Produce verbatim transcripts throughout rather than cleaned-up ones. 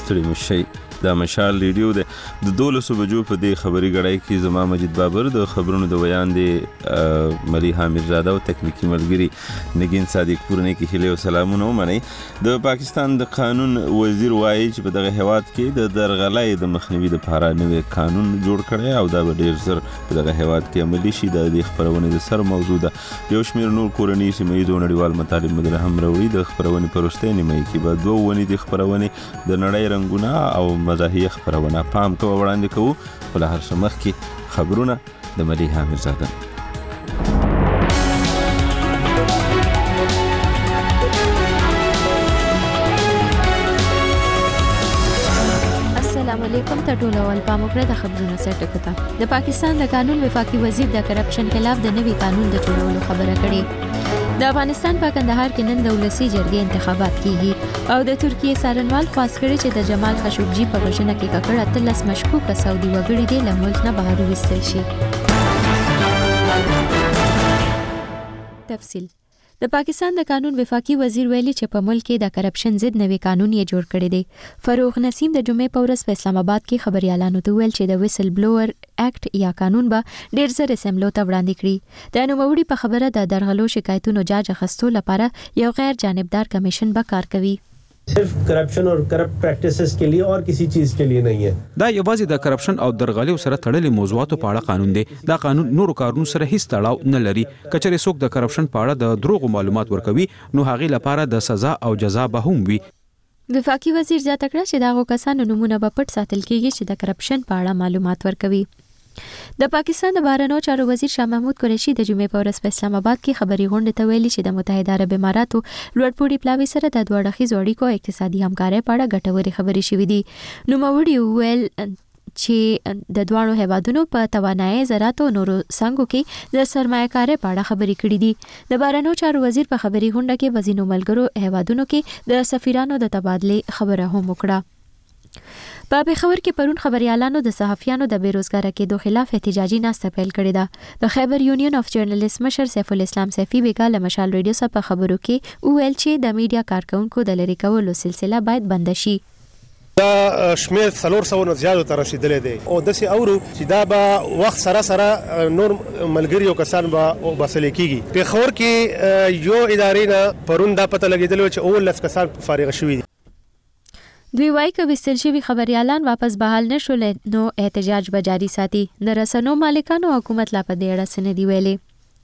ستړي مشي. دا مشال ریډیو د د دولسو بجو په دې خبري غړای کې زما مجید بابر د خبرونو د ویاندې ملي حامد زاده او تکنیکی ملګری نگین صادق پور نه کې هله او سلامونه ومني. د پاکستان د قانون وزیر وایي چې په دغه هیواد کې د درغلۍ د مخنیوي لپاره نوې قانون جوړ کړي او دا به ډیر زر په دغه هیواد کې عملي شي. د خبرونه د سر موضوع ده. یو شمېر نور کورنۍ سیمه ییز نړیوال مطالب مدره هم راوړي. د خبرونه پرسته نیمه کې به دوه ونی د خبرونه د نړۍ رنگونه او مزاحیه خبرونه پام کوو وړاندې کوو. په هر څه مخ کې خبرونه د ملي حامد زاده. السلام علیکم. ته ټول اول پام وکړه د خبرونو سرټکو ته. د پاکستان د قانون وفاقي وزیر د کرپشن خلاف د نوي قانون د جوړولو خبره کړې. د افغانستان په کندهار کې نن د ولسی جرګې انتخابات کیږي او د ترکیه سارنوال خواست کړي چې د جمال خشوګجي په وژنه کې ککړ اتلس مشکوک سعودي وګړي دي له ملک نه بهر وستل شي. تفصیل. د پاکستان د قانون وفاقي وزیر ویلي چې په ملک کې د کرپشن ضد نوي قانون یې جوړ کړی دی. فاروق نسیم د جمعې په ورځ په اسلام آباد کې خبريالانو ته ویل چې د ویسل بلوور اکټ یا قانون به ډیر زر اسمبلو ته وړاندې کړي. د نوموړي په خبره د درغلو شکایتونو جاج اخیستو لپاره یو غیر جانبدار کمیشن به کار کوي. صرف کرپشن اور کرپٹ پریکٹسز کے لیے اور کسی چیز کے لیے نہیں ہے. دا یوازې د کرپشن او درغلۍ سره تړلې موضوعاتو په اړه قانون دی. دا قانون نورو کارونو سره هیڅ تړاو نه لري. کچره څوک د کرپشن په اړه د دروغ معلومات ورکوي نو هغه لپاره د سزا او جزا به هم وي. وفاقي وزیر زیاته کړه چې داغو کسانو نمونه به پټ ساتل کیږي چې د کرپشن په اړه معلومات ورکوي. د پاکستان د بهرنیو چارو وزیر شاه محمود قریشي د جمعې په ورځ په اسلام آباد کې خبري غونډه ته ویلي چې د متحده عرب اماراتو لوړپوړي پلاوي سره د دوه اړخیزو اړیکو اقتصادي همکارۍ په اړه ګټورې خبرې شوې دي. نوموړي ویل چې د دواړو هیوادونو په توانایي زراعت او نورو څنګهو کې د سرمایه‌کارۍ په اړه خبرې کړې دي. د بهرنیو چارو وزیر په خبري غونډه کې وزینو ملګرو هیوادونو کې د سفیرانو د تبادلې خبره هم وکړه. په پیښور کې پرون خبريالانو د صحافیانو د بیروزګاره کېدو خلاف احتجاجي ناسته پیل کړې ده. د خیبر یونین اف جرنالیست مشر سیف الاسلام سیفی بیګا له مشال ریډیو سره په خبرو کې ویل چې د میډیا کارکونکو د لری کولو سلسله باید بند شي. دا شمیر څلور سوه نه زیاتو ته رسیدلې دي او داسې اورو چې دا به وخت سره سره نور ملګري او کسان به بسل کېږي. پیښور کې یو ادارې نه پرون دا پته لګېدل چې اول کسان فارغ شوي دي. دوی وايي چې وستل شوی خبريالان واپس بحال نشول نو احتجاج به جاری ساتي. د رسنیو مالکانو حکومت لا په دې اړه څه نه دی ویلي.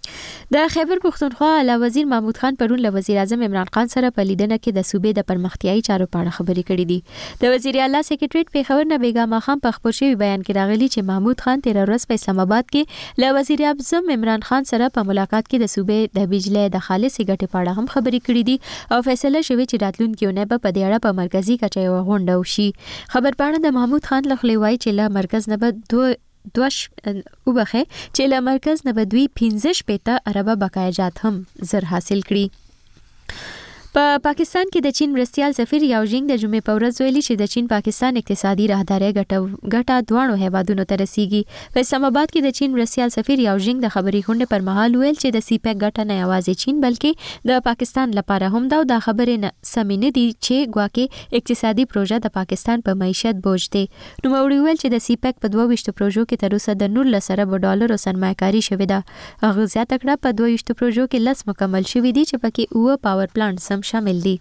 د خیبر پښتونخوا اعلی وزیر محمود خان پرون له وزیر اعظم عمران خان سره په لیدنه کې د صوبې د پرمختیايي چارو په اړه خبرې کړې دي. د وزیر اعلی سیکریټریټ پیښور نه بیګا ماخام په خبر شوی بیان کې راغلی چې محمود خان تیر ورځ په اسلام آباد کې له وزیر اعظم عمران خان سره په ملاقات کې د صوبې د بجلی د خالصې ګټې په اړه هم خبرې کړې دي او فیصله شوی چې راتلونکي ونه په دې اړه په مرکزی کچه یو غونډه وشي. خبر پاڼه د محمود خان لخوا وایي چې له مرکز نه به دوه دوش وبخه چې له مرکز نه بدوی پنځه شپېته اربه بقایجات هم زر حاصل کړي. په پا پاکستان کې د چین مرستیال سفیر یاو جینګ د جمعې په ورځ ویلي چې د چین پاکستان اقتصادي راهداري ګټه ګټه دواړو هیوادونو ته رسیږي. په اسلام آباد کې د چین مرستیال سفیر یاو جینګ د خبري غونډې پر مهال ویل چې د سی پیک ګټه نه یوازې چین بلکې د پاکستان لپاره هم دا د خبرې نه سمینه دي چې ګواکې اقتصادي پروژه د پاکستان په معیشت بوج دی. نو موري ویل چې د سی پیک په دوه ویشت پروژو کې تر اوسه د نولس ارب ډالر سرمایه‌کاري شوې ده. هغه زیاته کړه په دوه ویشت پروژو کې لس مکمل شوې دي چې پکې اوه پاور پلانټ شامل دي.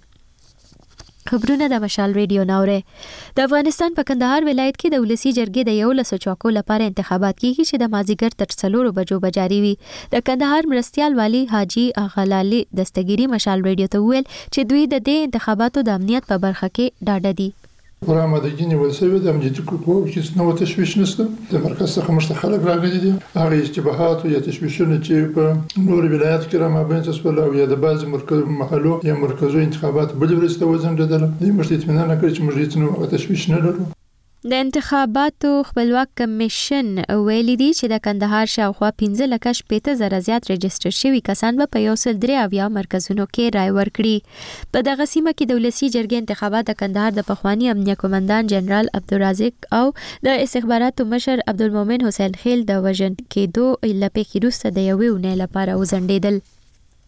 خبرونه د مشال ریډیو ناوره. د افغانستان په کندهار ولایت کې د ولسی جرګې د یو لسو چوکو لپاره انتخابات کیږي چې د مازیګر تر څلورو بجو به جاری وي. د کندهار مرستیال والی حاجی اغلالي دستګيري مشال ریډیو ته ویل چې دوی د دې انتخاباتو د امنیت په برخه کې ډاډه دي. ورا آمادگی نیول شوی د امنیتي کوکو هیڅ نوع تشویش نشته. د مرکز څخه مشته خلک راغلي دي. هغه اشتباهات او یا تشویشونه چې په نور ولایت کې را مابین تاسو او یا د بعض مرکز محلو یا مرکزو انتخابات بل ورسته وزندل دي مشته اطمینان کړی چې موږ هیڅ نوع تشویش نه لرو. د انتخاباتو خپلواک کمیشن ویلي دی چې د کندهار شاوخوا پنځه لکه شپېته زره زیات رجسټر شوي کسان به په یو سل درې اویا مرکزونو کې رای ورکړي. په دغه سیمه کې د ولسی جرګې انتخابات د کندهار د پخوانی امنیه قومندان جنرال عبدالرازق او د استخباراتو مشر عبدالمومن حسین خیل د وژن کېدو لپاره وروسته د یوې اونۍ لپاره وځنډېدل.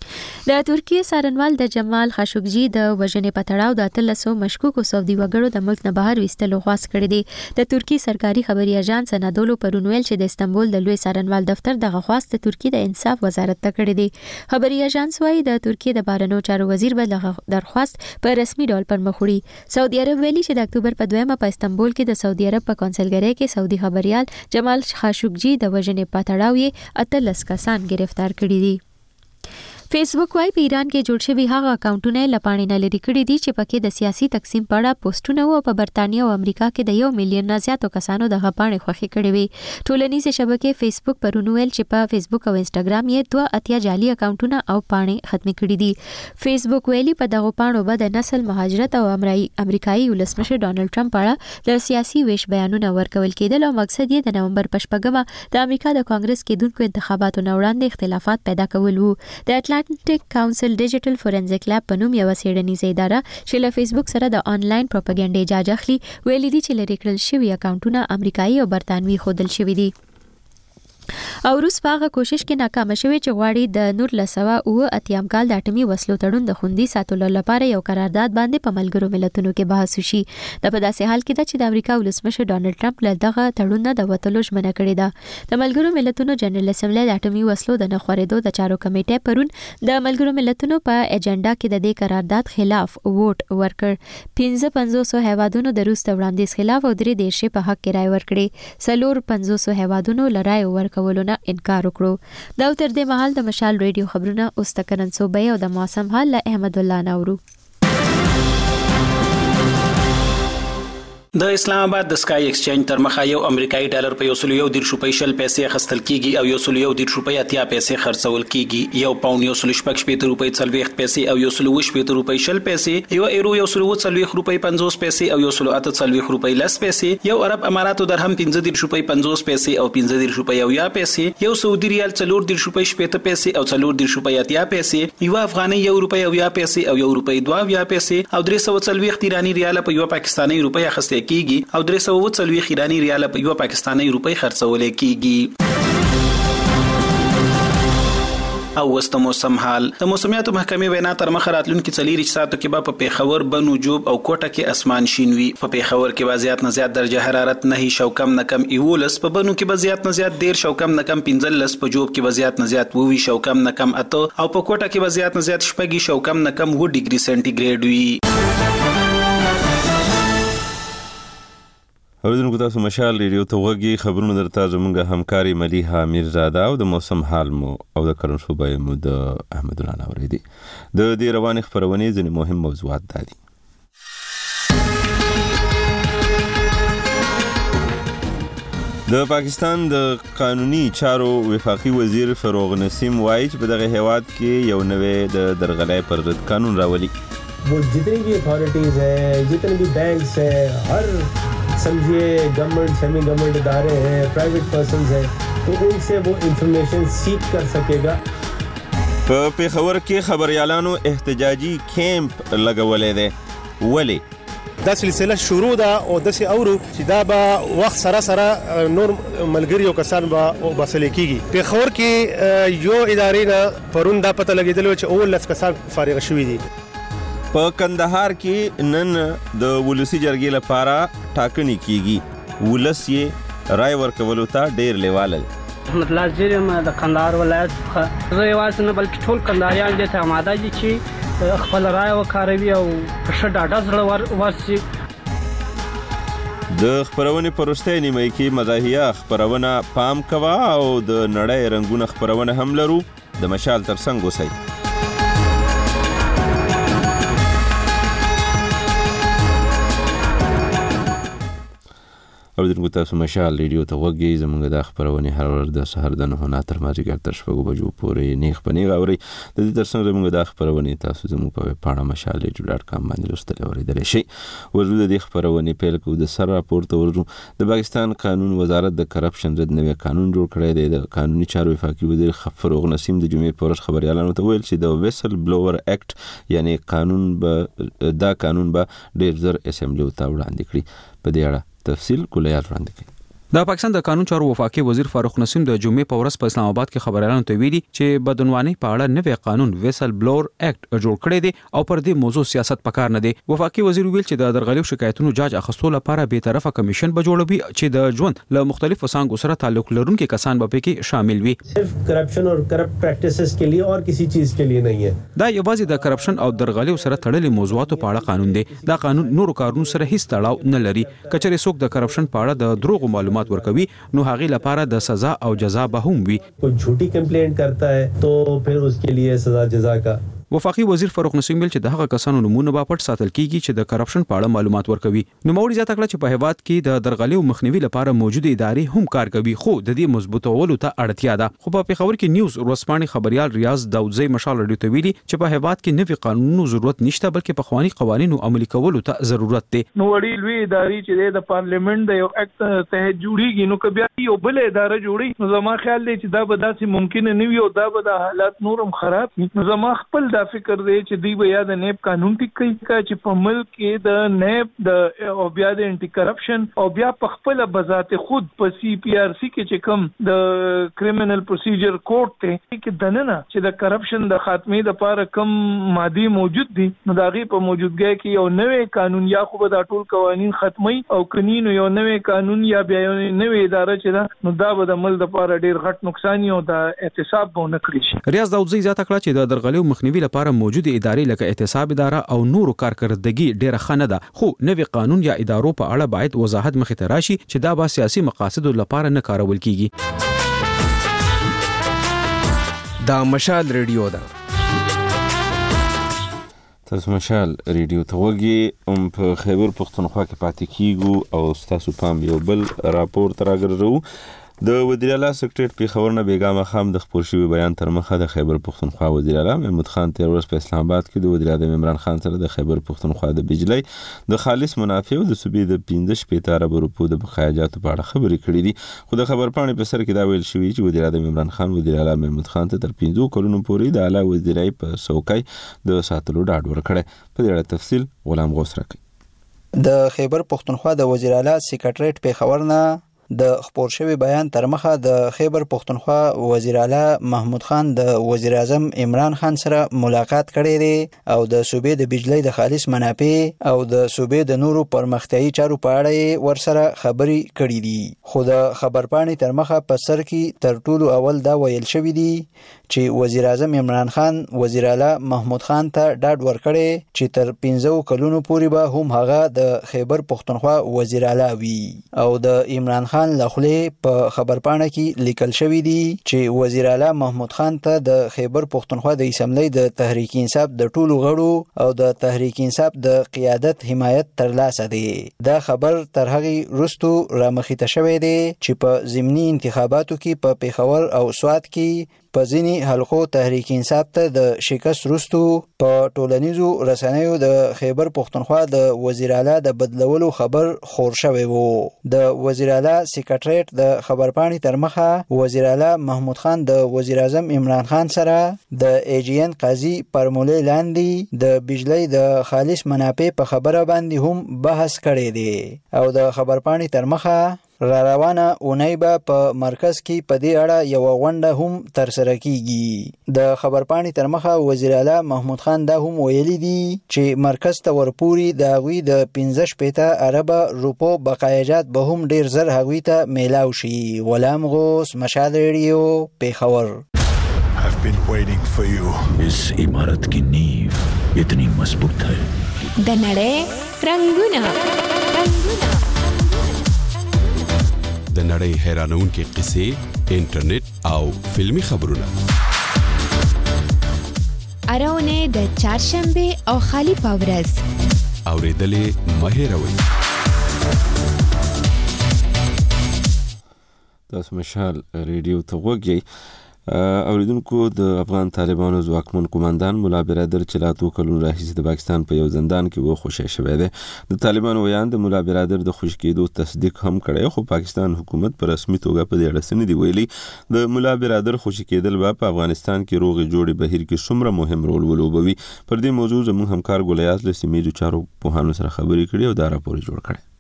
د ترکیه څارنوال د جمال خاشقجي د وژنې په تړاو د اتلسو مشکوکو سعودي وګړو د ملک نه بهر ویستلو غواړي کړی دی. د ترکیه سرکاري خبري اژانس انادولو پرون ویل چې د استنبول د لوی څارنوال دفتر دغه غواړي د ترکیه د انصاف وزارت ته کړی دی. خبري اژانس وايي د ترکیه د بهرنیو چارو وزیر به دغه درخواست په رسمي ډول پر مخ وړي. سعودي عرب ویلي چې د اکتوبر په دویمه په استنبول کې د سعودي عرب په کونسلګرۍ کې سعودي خبريال جمال خاشقجي د وژنې په تړاو یې اتلس کسان گرفتار کړي دي. فیسبوک وايي په ایران کې جوړ شوی هغه اکاونټونه لپاره نه لري کړی دي چې پکې د سیاسي تقسیم په اړه پوسټونه او په برتانیا او امریکا کې د یو میلیون نه زیاتو کسانو د غپانې خوښي کړې وي. ټولنیزې شبکې فیسبوک پرون ویل چې په فیسبوک او انسټاګرام یې دوه اتیا جعلي اکاونټونه او پاڼې ختمې کړې دي. فیسبوک ویلي په دغه پاڼو به د نسل مهاجرت او امریکایي ولسمشر ډانلډ ټرمپ اړه د سیاسي ویش بیانونه ورکول کېدل او مقصد یې د نومبر په شپږمه د امریکا د کانګرس کېدونکو انتخاباتو نه وړاندې اختلافات پیدا کول وو. د اټلانټیک کاونسل ډیجیټل فورنزیک لاب په نوم یو څېړنیزه اداره چې له فیسبوک سره د آنلاین پروپاګاندا اجازه اخلي ویلي دي چې لري کړل شوی اکاونټونه امریکایي او برتانوي خودل شوی دي او روس په هغه کوشش کې ناکام شوی چې غواړي د نور لسوا او اتیام کال د اټومي وسلو تړون د خوندي ساتلو لپاره یو قرارداد باندې په ملګرو ملتونو کې بحث وشي. د په داسې حال کې چې د امریکا ولسمشر ډانلډ ټرمپ له دغه تړون نه د وټلو ژمنه کړې ده. د ملګرو ملتونو جنرال اسمبلی د اټومي وسلو د نه خورېدو د چارو کمیټې پرون د ملګرو ملتونو په ایجنډا کې د دې قرارداد خلاف ووټ ورکړ. پنځه پنځوس هیوادونو د روس د وړاندیز خلاف او درې دیرشې په حق کې رائے ورکړې. څلور پنځوس هیوادونو لرای ورکولو نه انکار وکړو. دا تر دې مهال د مشال ریډیو خبرونه اوس تکرن صوبې او د موسم حال له احمد الله نورو. د اسلام آباد د سکای ایکسچینج تر مخه یو امریکایي ډالر په یو سل یو دیرش روپۍ شل پیسې خستل کیږي او یو سل یو دیرش روپۍ اتیا پیسې خرڅول کیږي. یو پاوند یو سل شپږ شپېته روپۍ څلوېښت پیسې او یو سل اووه شپېته روپۍ شل پیسې. یو ایرو یو سل اووه څلوېښت روپۍ پنځوس پیسې او یو سل اته څلوېښت روپۍ لس پیسې. یو عرب اماراتو درهم پنځه دیرش روپۍ پنځوس پیسې او پنځه دیرش روپۍ اویا پیسې. یو سعودي ریال څلور دیرش روپۍ شپېته پیسې او څلور دیرش روپۍ اتیا پیسې. یو افغاني یو روپۍ اویا پیسې او یو روپۍ دوه اویا پیسې او درې سوه څلوېښت ایراني ریال په یو پاکستاني روپۍ اخیستل کیږي او درې سوه اووه څلوېښت ایراني ریال په یو پاکستاني روپۍ خرڅول کیږي. او وست موسم حال د موسمیاتو محکمې وینا تر مخه راتلونکي څلور ساعتو کې به په پیښور بنو جوب او کوټه کې اسمان شین وي. په پیښور کې به زیات نه زیات درجه حرارت نه شو کم نه کم یولس، په بنو کې به زیات نه زیات ډیر شو کم نه کم پنځلس، په جوب کې به زیات نه زیات ووي شو کم نه کم اته او په کوټه کې به زیات نه زیات شپږ شو کم نه کم اووه ډیګري سنټیګریډ وي. اوریدونکو تاسو مشال ریډیو ته وګورئ. خبرونه درته زموږ همکاري ملیحه میرزاده او د موسم حال مو او د کرن صوبای مو د احمد الله نوري دي. د دې روانې خبرونه ځینې مهم موضوعات دي. د پاکستان د قانوني چارو وفاقي وزیر فروغ نسیم وایي چې په دغه هیواد کې یو نوې د درغلۍ پر ضد قانون راولي. वो जितनी भी अथॉरिटीज़ हैं, जितने भी बैंक्स हैं, हर समझिए गवर्नमेंट सेमी गवर्नमेंट इदारे हैं, प्राइवेट पर्सन्स हैं, तो उनसे वो इंफॉर्मेशन सीख कर सकेगा. په پیښور کې خبريالانو احتجاجي کیمپ لګولې ده. ولی دا سلسله شروع ده او د سي اورو چې دا به وخت سره سره نور ملګری او کسان به بسل کیږي. په خور کې یو ادارې نه پرون دا پته لګیدل چې اول لس کسان فارغ شوي دي. په کندهار کې نن د ولسی جرګې لپاره ټاکنې کیږي. ولس یې رائے ورکولو ته ډیر لیواله. احمد الله زیرم د کندهار ولایت څخه زه یوازې نه بلکې ټول کندهاریان دې ته آماده دي چې خپل رائے وکاروي او په ښه ډاډه زړه ورسي. د خبرونې په وروستۍ نیمه کې مزاحیه خبرونه پام کوه او د نړۍ رنګونه خبرونه هم لرو. د مشال ترڅنګ اوسئ. اوریدونکو تاسو مشال ریډیو ته وګورئ. زموږ د خبرونه هر ورځ د سحر د نه تر مازیګر تر شپږو بجو پورې نیغ په نیغ اورئ. د دې ترڅنګ زموږ د خبرونه تاسو زموږ په پاڼه مشال ریډیو ډاټ کام باندې لوستل اوریدلی شئ. ورته د دې خبرونه پیل کوو. د سر راپور ته ورځو. د پاکستان قانون وزارت د کرپشن ضد نوی قانون جوړ کړی دی. د قانوني چارو وفاقي وزیر فروغ نسیم د جمعې په ورځ خبريالانو ته ویل چې د ویسل بلوور اکټ یعنی قانون به دا قانون به ډیر زر اسمبلی ته وړاندې کړي. په دې اړه تفصیل کلیات وړاندې کړي. د پاکستان د قانون چارو وفاقي وزیر فاروق نسیم د جمعې په ورځ په اسلام آباد کې خبريالانو ته ویلي چې بدعنواني په اړه نوې قانون ویسل بلور اکټ جوړ کړی دی او پر دې موضوع سیاست پکار نه دی. وفاقي وزیر ویل چې د درغلي شکایتونو جاج اخستو لپاره به طرفه کمیشن به جوړوي چې د ژوند له مختلفو څانګو سره تعلق لرونکي کسان به پکې شامل وي. صرف کرپشن اور کرپٹ پریکٹسز کے لیے اور کسی چیز کے لیے نہیں ہے. دا یوازې د کرپشن او درغلي سره تړلې موضوعاتو په اړه قانون دی. دا قانون نورو کارونو سره هیڅ تړاو نه لري. کچره څوک د کرپشن په اړه د دروغ معلومات ورکوي نو هغه لپاره د سزا او جزا به هم وي. کوئی جھوٹی کمپلینٹ کرتا ہے تو پھر اس کے لیے سزا جزا کا. وفاقي وزیر فاروق نسیم ویل چې د هغه کسانو نمونه به پټ ساتل کیږي چې د کرپشن په اړه معلومات ورکوي. نو موري زیاته کړه چې په هیواد کې د درغلي او مخنیوي لپاره موجوده ادارې هم کار کوي خو د دې مضبوطولو ته اړتیا ده. خو په پیښور کې نیوز ورسپانې خبريال ریاض داودزی مشال رادیو ته ویلي چې په هیواد کې نوي قانونونو ضرورت نشته بلکې په قوانینو قوانینو عملي کولو ته ضرورت دی. نو وړي لوی ادارې چې د پارلیمنت د یو اکټ ته جوړیږي نو کبي یو بل اداره جوړي نو زما خیال دی چې دا به داسې ممکن نه وي او دا به د حالات نورم خراب نو زما خپل دا فکر دی چې دی بیا د نیب قانون ټیک کوي چې په ملک کې د نیب د او بیا د انټي کرپشن او بیا په خپل بذات خود په سی پی آر سی کې چې کوم د کریمینل پروسیجر کورټ ته کې دننه چې د کرپشن د خاتمه لپاره کم ماده موجود دي نو دا غي په موجودګۍ کې یو نوې قانون یا خو د ټول قوانين ختمي او کنينو یو نوې قانون یا بیا یو نوې اداره چې دا نو دا به د ملک لپاره ډیر غټ نقصان یو د احتساب به نه کړی شي. ریاض داودزی زیاته کړه چې د درغلي مخنیوي لپاره موجود ادارې لکه احتساب اداره او نورو کارکردګي ډیره خنه ده خو نوې قانون یا ادارو په اړه باید وضاحت مخې ته راشي چې دا به سیاسي مقاصد لپاره نه کارول کیږي. دا مشال ریډیو ده. تاسو مشال ریډیو ته وګورئ ام په خیبر پختونخوا کې پاتې کیږو او تاسو پام یو بل راپور تراګرځو. د وزیر اعلی سکرټریټ پیښور نه بیګامه خام د خبر شوی بیان تر مخه د خیبر پختونخوا وزیر اعلی محمود خان تیر ورځ په اسلام آباد کې د وزیر اعظم عمران خان سره د خیبر پختونخوا د بجلی د خالص منافع او د صوبې د پنځه شپږ ارب روپو د بقایاجاتو په اړه خبرې کړې دي خو د خبر پاڼې په سر کې دا ویل شوی چې وزیر اعظم عمران خان وزیر اعلی محمود خان ته تر پنځه کلونو پورې د اعلی وزیرای په څوکۍ د ساتلو ډاډ ورکړی. په دې اړه تفصیل غلام غوث راکړي. د خیبر پختونخوا د وزیر اعلی سکرټریټ پیښور نه د خبر شوی بیان تر مخه د خیبر پختونخوا وزیر اعلی محمود خان د وزیر اعظم عمران خان سره ملاقات کړی دی او د صوبې د بجلی د خالص منافع او د صوبې د نورو پرمختیايي چارو په اړه ورسره خبرې کړې دي. خو د خبر پاڼې تر مخه په سر کې تر ټولو اول دا ویل شوی دی چې وزیر اعظم عمران خان وزیر اعلی محمود خان ته ډاډ ورکړی چې تر پنځه کلونو پورې به هم هغه د خیبر پختونخوا وزیر اعلی وي او د عمران خان لخلې په خبرپاڼه کې لیکل شوی دی چې وزیر اعلی محمود خان ته د خیبر پختونخوا د اسمبلی د تحریک انصاف د ټولو غړو او د تحریک انصاف د قیادت حمایت ترلاسه دی. دا خبر تر هغه وروسته رامخته شوی دی چې په ضمني انتخاباتو کې په پیښور او سوات کې په ځینی حلقو تحریک انصاف ته د شکست وروسته په ټولنیزو رسنیو د خیبر پختونخوا د وزیر اعلی د بدلولو خبر خور شوی وو. د وزیر اعلی سکرټریټ د خبرپاڼې تر مخه وزیر اعلی محمود خان د وزیر اعظم عمران خان سره د ایجین قاضي پرمولې لاندې د بجلی د خالص منافع په خبره باندې هم بحث کړی دی او د خبرپاڼې تر مخه را روانه اونۍ به په مرکز کې په دې اړه یو غونډه هم ترسره کیږي. د خبرپاڼې تر مخه وزیر اعلی محمود خان دا هم ویلي دي چې مرکز ته ورپوري د هغوی د پنځه شپېته ارب روپو بقایاجات به هم ډیر زر هغوی ته میلاو شي. غلام غوث مشال ریډیو پیښور. I've been waiting for you. इस इमारत की नींव इतनी मजबूत है. د نړۍ رنگونه رنگونه د نړۍ حیرانونکې قصې، انټرنیټ او فلمی خبرونه. اراونه د چهارشنبه او خالی پاورز اوریدلې مهیروي. تاسو مشال ریډیو ته وګورئ. اوریدونکو د افغان طالبانو ځواکمن قوماندان مولا برادر چې لا څو کلونو راهیسې د پاکستان په یو زندان کې وخوشی شوی دی. د طالبانو ویان د مولا برادر د خوشي کېدو تصدیق هم کړی خو پاکستان حکومت په رسمي توګه په دې اړه څه نه دي ویلي. د مولا برادر خوشي کېدل به په افغانستان کې روغې جوړې بهیر کې څومره مهم رول ولوبوي. پر دې موضوع زموږ همکار ګولیاز له سیمې چارو پوهانو سره خبرې کړې او دا راپور جوړ کړی.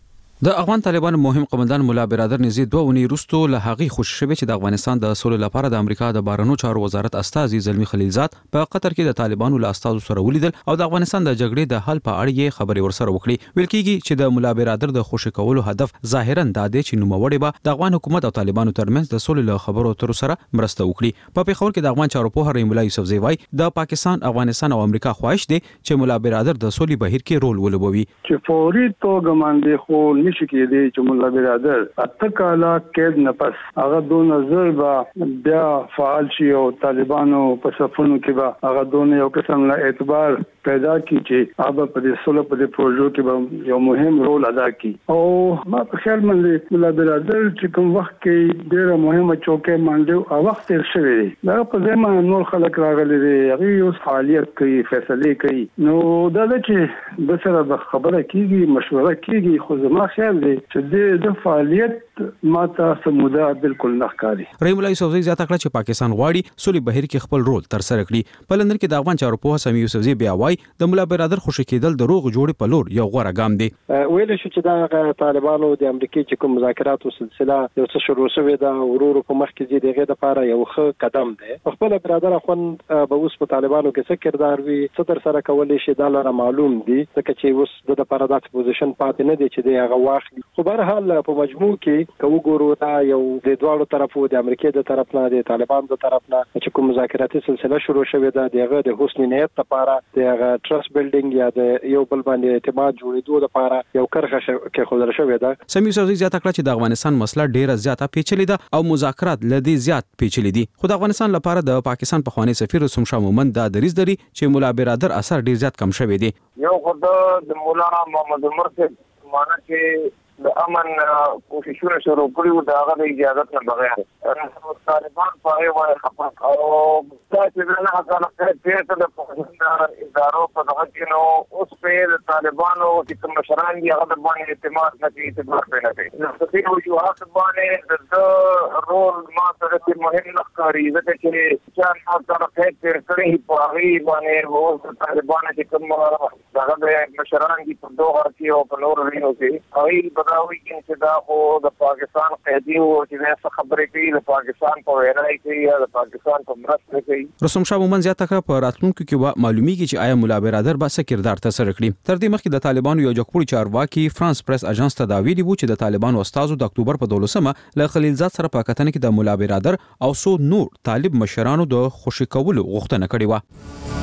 د افغان طالبانو مهم قومندان مولا برادر نزید دوه ونی روستو له هغه خوشی شوی چې د افغانستان د سولې لپاره د امریکا د بهرنیو چارو وزارت استاذ زلمی خلیلزاد په قطر کې د طالبانو له استاذ سره ولیدل او د افغانستان د جګړې د حل په اړه یې خبرې ورسره وکړي. ویل کېږي چې د مولا برادر د خوشی کولو هدف ظاهرا د دې چې نوموړي به د افغان حکومت او طالبانو ترمنځ د سولې له خبرو اترو سره مرسته وکړي. په پیښور کې د افغان چارو په هر مولا یوسف زیوای د پاکستان، افغانستان او امریکا خواهش دي چې مولا برادر د سولې بهیر کې رول ولوبوي. چې فوري توګه باندې خو نشي کېدی چې مولا برادر اته کاله قید نه پس هغه دون نظر با بیا فعال شي او طالبانو په صفونو کې به هغه دون یو قسم له اعتبار پیدا کی چې هغه په دې سولې په دې پروژو کې به یو مهم رول ادا کړي. او ما په خیال باندې مولا برادر چې کوم وخت کې ډېر مهمه چوکۍ باندې او وخت تیر شوی دی دا په ځما نور خلک راغلي دي هغه یو فعالیت کوي فیصله کوي. نو دا چې د سره د خبره کیږي مشوره کیږي خو زما خیال دی چې د فعالیت ماته سموده بالکل نه ښکاري. رحیم الله یوسفزی زیاته کړه چې پاکستان غواړي سولې بهیر کې خپل رول تر سره کړي. په لندن کې د افغان چارو په سمي یوسفزی بیا وایي د مولا برادر خوشی کېدل د روغ جوړې په لور یو غوړه ګام دی. ویل شو چې دا طالبانو د امریکای چې کوم مذاکراتو سلسله یو څه شروع شوې ده ورورو په مخ کې دغه لپاره یو ښه قدم دی. خپل برادر اخوان به اوس په طالبانو کې څه کردار وي څه تر سره کولای شي دا لاره معلوم دي ځکه چې اوس د لپاره د پوزیشن پاتې نه دی چې دی هغه واخلي. خو به هر حال په مجموع کې کوو ګورو دا یو د دوه طرفو د امریکای د طرف نه د طالبان د طرف نه چې کوم مذاکراتي سلسله شروع شوې ده دغه د حسن نیت لپاره دغه ټرست بلډینګ یا د یو بل باندې اعتماد جوړېدو لپاره یو کرخه کې خلل شوې ده. سمي یوسفزی زیاته کړه چې د افغانستان مسله ډیره زیاته پیچلې ده او مذاکرات لدی زیات پیچلې دي. خو د افغانستان لپاره د پاکستان پخوانی سفیر رسوم شاه مومند دا دریز دري چې مولا برادر اثر ډیر زیات کم شوی دی. یو خدای د مولا محمد عمر سے معنی چې د امن کوششونه شروع کړي د هغه د اجازه نه بغیر طالبان په هغه خپل او دا چې نه حاصله کړي چې د پاکستان ادارو په دغه کې نو اوس په د طالبانو چې کوم مشران دي هغه باندې اعتماد نه کوي اعتبار نه کوي. نو څه یو جو هغه باندې د رول ما سره چې مهم نخکاری ځکه چې چې حاصله کړي کړي په هغه باندې وو طالبان چې کوم هغه د مشران دي په دوه کې او په نور وینو کې هغه راوي چې دا خو د پاکستان قیدی او چې څه خبرې کوي د پاکستان په وینا کوي یا د پاکستان په مرسته کوي. رسوم شاه مومند زیاته کړه په راتلونکو کې معلومیږي چې آیا مولا برادر به څه کردار تر سره کړي. تر دې مخکې د طالبانو یو جګپوړي چارواکي فرانس پریس اژانس ته دا ویلي وو چې د طالبانو استازو د اکتوبر په دولسمه له خلیلزاد سره په کتنه کې د مولا برادر او سو نور طالب مشرانو د خوشی کولو غوښتنه کړې و.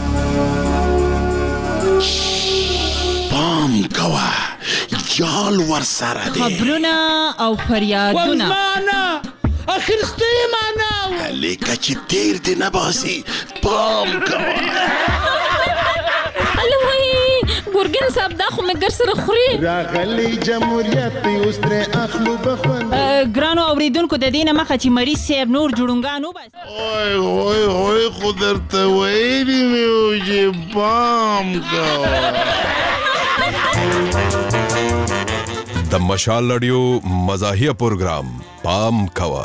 پام کوه جال ور سره دی خبرونه او فریادونه وزمانه اخرستی معنا لیکه چې تیر دی نباسي پام کوه الوی ګورګن صاحب دا خو مګر سره خوري راغلی جمهوریت اوس تر اخلو بخون ګرانو اوریدونکو د دینه مخه چې مریض صاحب نور جوړونګانو بس اوه اوه اوه خدرته ویلی میو چې پام کوه. د مشال رادیو مزاحیه پروګرام پام کوا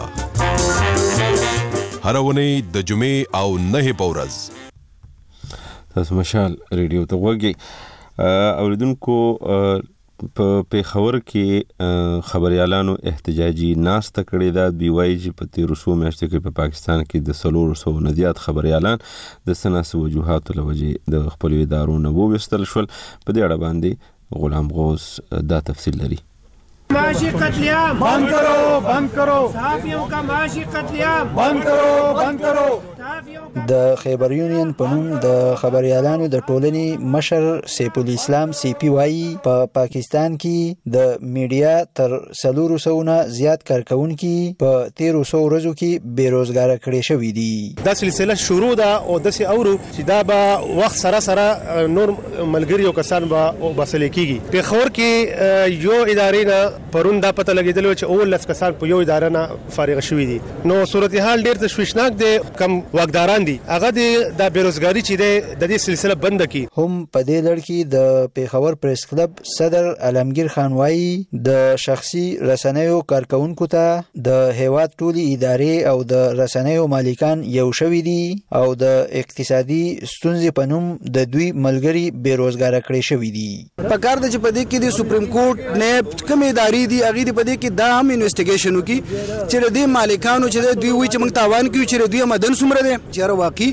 هر ونی د جمعې او نه پورز تاسو مشال رادیو ته وګورئ. اوریدونکو په پیښور کې خبريالانو احتجاجي ناسته کړې ده. بي واي جي په تیرو څو میاشتو کې په پاکستان کې د څلورو سوو نه زیات خبريالان د سناسو وجوهاتو له وجې د خپلو ادارو نه وویستل شول. په دې اړه باندې غلام غوث دا تفصیل لري. معاشی قتلیام بند کرو بند کرو صحافیوں کا معاشی قتلیام بند کرو بند کرو. د خیبر یونین په نوم د خبريالانو د ټولنې مشر سیف الاسلام سی پی وايي په پا پاکستان کې د میډیا تر سلورو سوونه زیات کارکونکي په تیرو سو ورځو کې بیروزګار کړي شوی دي. دا سلسله شروع ده او د سي اورو چې دا به وخت سره سره نور ملګری او کسان به بسل کیږي. په خور کې یو ادارې نه پرون دا پته لګیدل چې اول لس کسان په یو اداره نه فارغ شوی دي. نو صورتحال ډیر تشویشناک دی. کم واقداران روان دي هغه د بیروزګاری چې د دې سلسله بند کی. هم په دې لړ کې د پیښور پریس کلب صدر علمگیر خان وایي د شخصي رسنیو کارکونکو ته د هیواد ټولي ادارې او د رسنیو مالکان یو شوي دي او د اقتصادي ستونزې په نوم د دوی ملګری بیروزګار کړي شوي دي. په کار د چې په دې کې د سپریم کورټ نه کوم ادارې دي هغه د په دې کې دا هم انویسټیګیشن وکړي چې د مالکانو چې دوی وایي چې موږ تاوان کوي چې دوی مدن سمره دي چې واقعي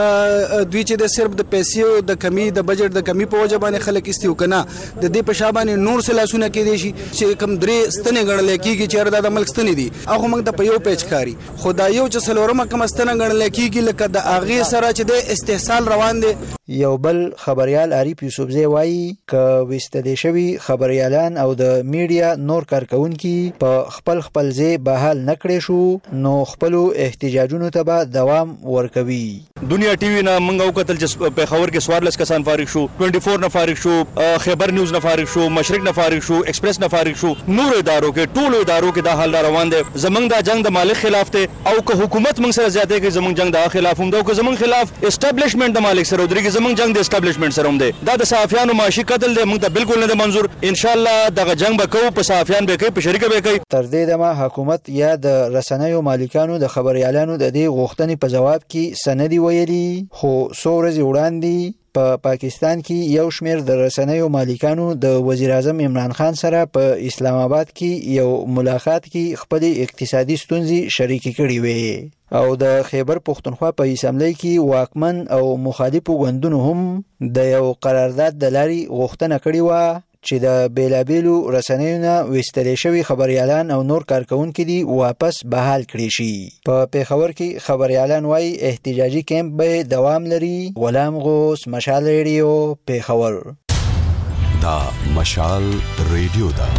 دوی چې د صرف د پیسې د کمی د بجټ د کمی په وجه باندې خلک استیو کنه د دې په شابه نور سلاسونه کې دي چې کم درې ستنې غړل کېږي چې د ملک ستنې دي هغه موږ د په یو پیچ کاری خدایو چې سلورمه کم ستنې غړل کېږي لکه د اغه سره چې د استحصال روان دي. یو بل خبريال عارف یوسفزی وایي ک وستدي شوی خبريالان او د میډیا نور کارکونکي په خپل خپل ځای بحال نکړي شو نو خپل احتجاجونو ته به دوام ورکوي. دنیا ټي وي نه منغو قتل چې په خبر کې سوارلس کسان فارغ شو، چوبیس نه فارغ شو، خیبر نیوز نه فارغ شو، مشرق نه فارغ شو، ایکسپریس نه فارغ شو، نور ادارو کې ټولو ادارو کې دا حال روان دي. زمنګ دا جنگ د مالک خلاف ته او که حکومت موږ سره زیاته کې زمنګ جنگ د خلاف هم دا او که زمنګ خلاف اسټابلیشمنت د مالک سره ودرېږي زمنګ جنگ د اسټابلیشمنت سره هم دی. دا د صحافیانو معاشي قتل دی موږ ته بالکل نه منظور. ان شاء الله دغه جنگ به کوو په صحافیان به کوي په شریکه به کوي. تر دې دمه حکومت یا د رسنیو مالکانو د خبريالانو د دې غوښتنې په جواب کې سندي ویلي خو څو ورځې وړاندې په پا پاکستان کې یو شمېر د رسنیو مالکانو د وزیر اعظم عمران خان سره په اسلام آباد کې یو ملاقات کې خپل اقتصادي ستونزې شریکې کړې وې او د خیبر پښتونخوا په اسمبلی کې واکمن او مخالفو ګوندونو هم د یو قرارداد د لاري غوښتنه کړې و چې د بیلابیلو رسنیو نه وستل شوی خبريالان او نور کارکونکي دي واپس بحال کړي شي. په پیښور کې خبريالان وايي احتجاجي کیمپ به دوام لري. غلام غوث، مشال ریډیو، پیښور. دا مشال ریډیو دا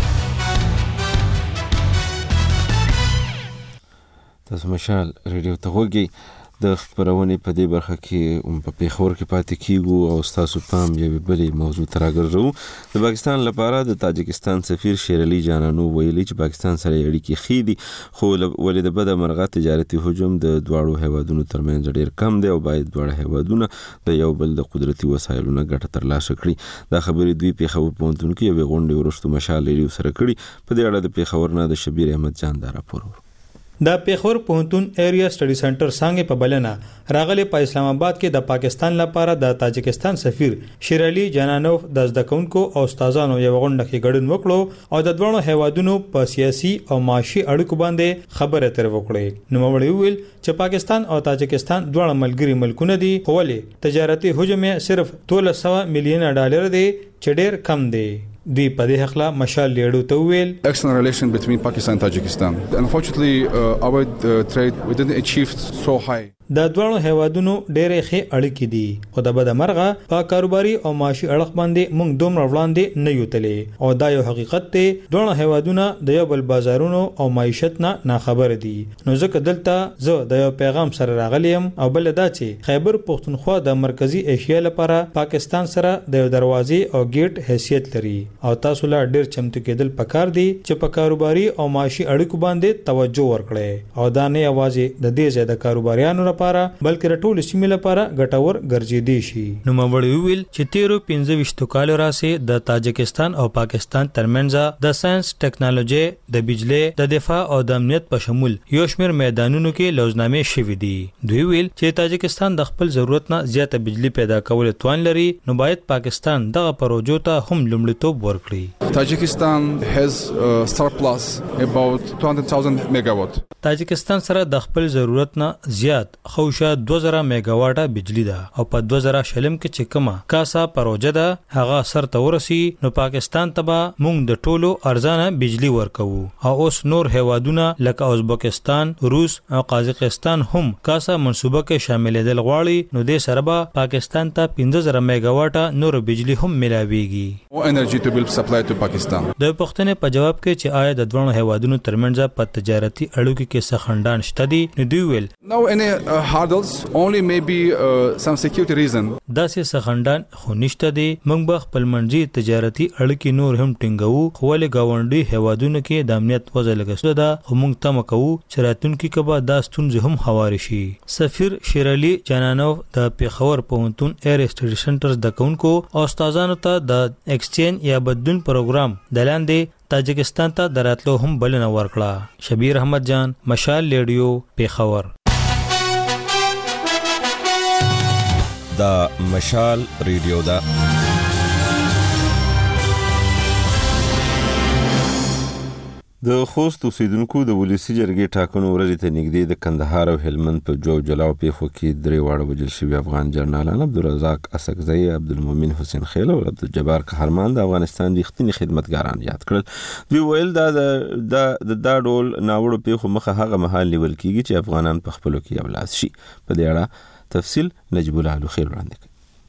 تاسو مشال ریډیو ته وګورئ. د خبرونه په دې برخه کې په پیښور کې پاتې کیږو او تاسو پام یو بلې موضوع تراګرځو. د پاکستان لپاره د تاجکستان سفیر شیر علي جانانو ویلي چې پاکستان سره اړیکې خېدي خو ولې د بده مرغه تجارتي هجوم د دواړو هیوادونو ترمنځ ډېر کم دی او باید دواړه هیوادونه د یو بل د قدرتي وسایلو نه ګټه ترلاسه کړي. دا خبرې دوی پیښور پوهنتون کې یو غونډه ورستو مشال ریډیو سره کړي. په دې اړه د پیښور نه د شبیر احمد جان دا راپور. د پیښور پوهنتون ایریا سټډي سنټر څنګه په بلنه راغلي په اسلام آباد کې د پاکستان لپاره د تاجکستان سفیر شیر علي جانانوف د زده کوونکو او استادانو یو غونډه کې ګډون وکړو او د دوه هیوادونو په سیاسي او معاشي اړیکو باندې خبرې تر وکړې. نو موږ ویل چې پاکستان او تاجکستان دوه ملګري ملکونه دي خو ولې تجارتي حجم صرف دولس سوه میلیون ډالر دی چې ډېر کم دی. دوی په دې حق لا مشال لیډو ته ویل excellent relation between Pakistan and Tajikistan. Unfortunately, uh, our uh, trade we didn't achieve so high. د دوه هیوادونو ډېرې ښې اړیکې دي خو د بده مرغه په کاروباري او معاشي اړخ باندې موږ دومره وړاندې نه یو تللی او دا یو حقیقت دی. دوه هیوادونه د یو بل بازارونو او معیشت نه ناخبر دي. نو ځکه دلته زه د یو پیغام سره راغلیم او بل دا چې خیبر پښتونخوا د مرکزی ایشیا لپاره پاکستان سره د یو دروازې او گیټ حیثیت لري او تاسو لا ډېر چمتو کېدل پکار دي چې په کاروباري او معاشي اړیکو باندې توجه ورکړي او دا نه یوازې د دې ځای د کاروباریانو لپاره بلکې ټول سیمې لپاره ګټور ګرځېدي شي. نو موږ ویل چې تیرو پنځه ویشت کال راځي د تاجکستان او پاکستان ترمنځ د ساينس ټیکنالوژي د بجلی د دفاع او د امنیت په شمول یو شمېر میدانونو کې لوزنامې شوي دي. دوی ویل چې تاجکستان د خپل ضرورت نه زیاته بجلی پیدا کول توان لري نو باید پاکستان دغه پروژو ته هم لومړیتوب ورکړي. Tajikistan has a surplus about two hundred thousand megawatt. تاجکستان سره د خپل ضرورت نه زیات خوشه دوه زره میگاواټه بجلی ده او په دوه زره شلم کې چې کومه کاسا پروژه ده هغه سر ته ورسی نو پاکستان ته به موږ د ټولو ارزانه بجلی ورکو او اوس نور هیوادونه لکه ازبکستان، روس او قازقستان هم کاسا منصوبه کې شامل دي غواړي نو د سره به پاکستان ته پنځه زره میگاواټه نور بجلی هم ملاويږي. More energy to be supplied to Pakistan. د پښتنې په جواب کې چې آیا د دوه هیوادونو ترمنځ په تجارتي اړیکو کې څه خنډان شته دي نو دوی ویل No any uh, hurdles, only maybe uh, some security reason. دا څه خنډان خو نشته دي موږ به خپل منځي تجارتي اړیکې نور هم ټینګو خو له گاونډي هیوادونو کې د امنیت وضع لګسته ده خو موږ تم کوو چې راتلونکي کبا دا ستونزې هم هواري شي. سفیر شیرالي جانانوف د پیښور پوهنتون ایر اسټډي سنټر د کونکو او استادانو ته د ایکسچینج یا بدلون پروګرام د لاندې تاجکستان ته دراتلو هم بلنه ورکړه. شبیر احمد جان، مشال ریډیو، پیښور. دا مشال ریډیو دا د خوست اوسیدونکو د ولسی جرګې ټاکنو ورځې ته نږدې د کندهار او هلمند په جو جلاو پیښو کې درې واړه وژل شوي افغان جنرالان عبدالرزاق اسکزی، عبدالمؤمن حسین خیل او عبدالجبار قهرمان د افغانستان رښتیني خدمتګاران یاد کړل. دوی ویل دا د دا ډول ناوړو پیښو مخه هغه مهال نیول کیږي چې افغانان په خپلو کې یو لاس شي. په دې اړه تفصیل نجیب الله علو خیل وړاندې کوي.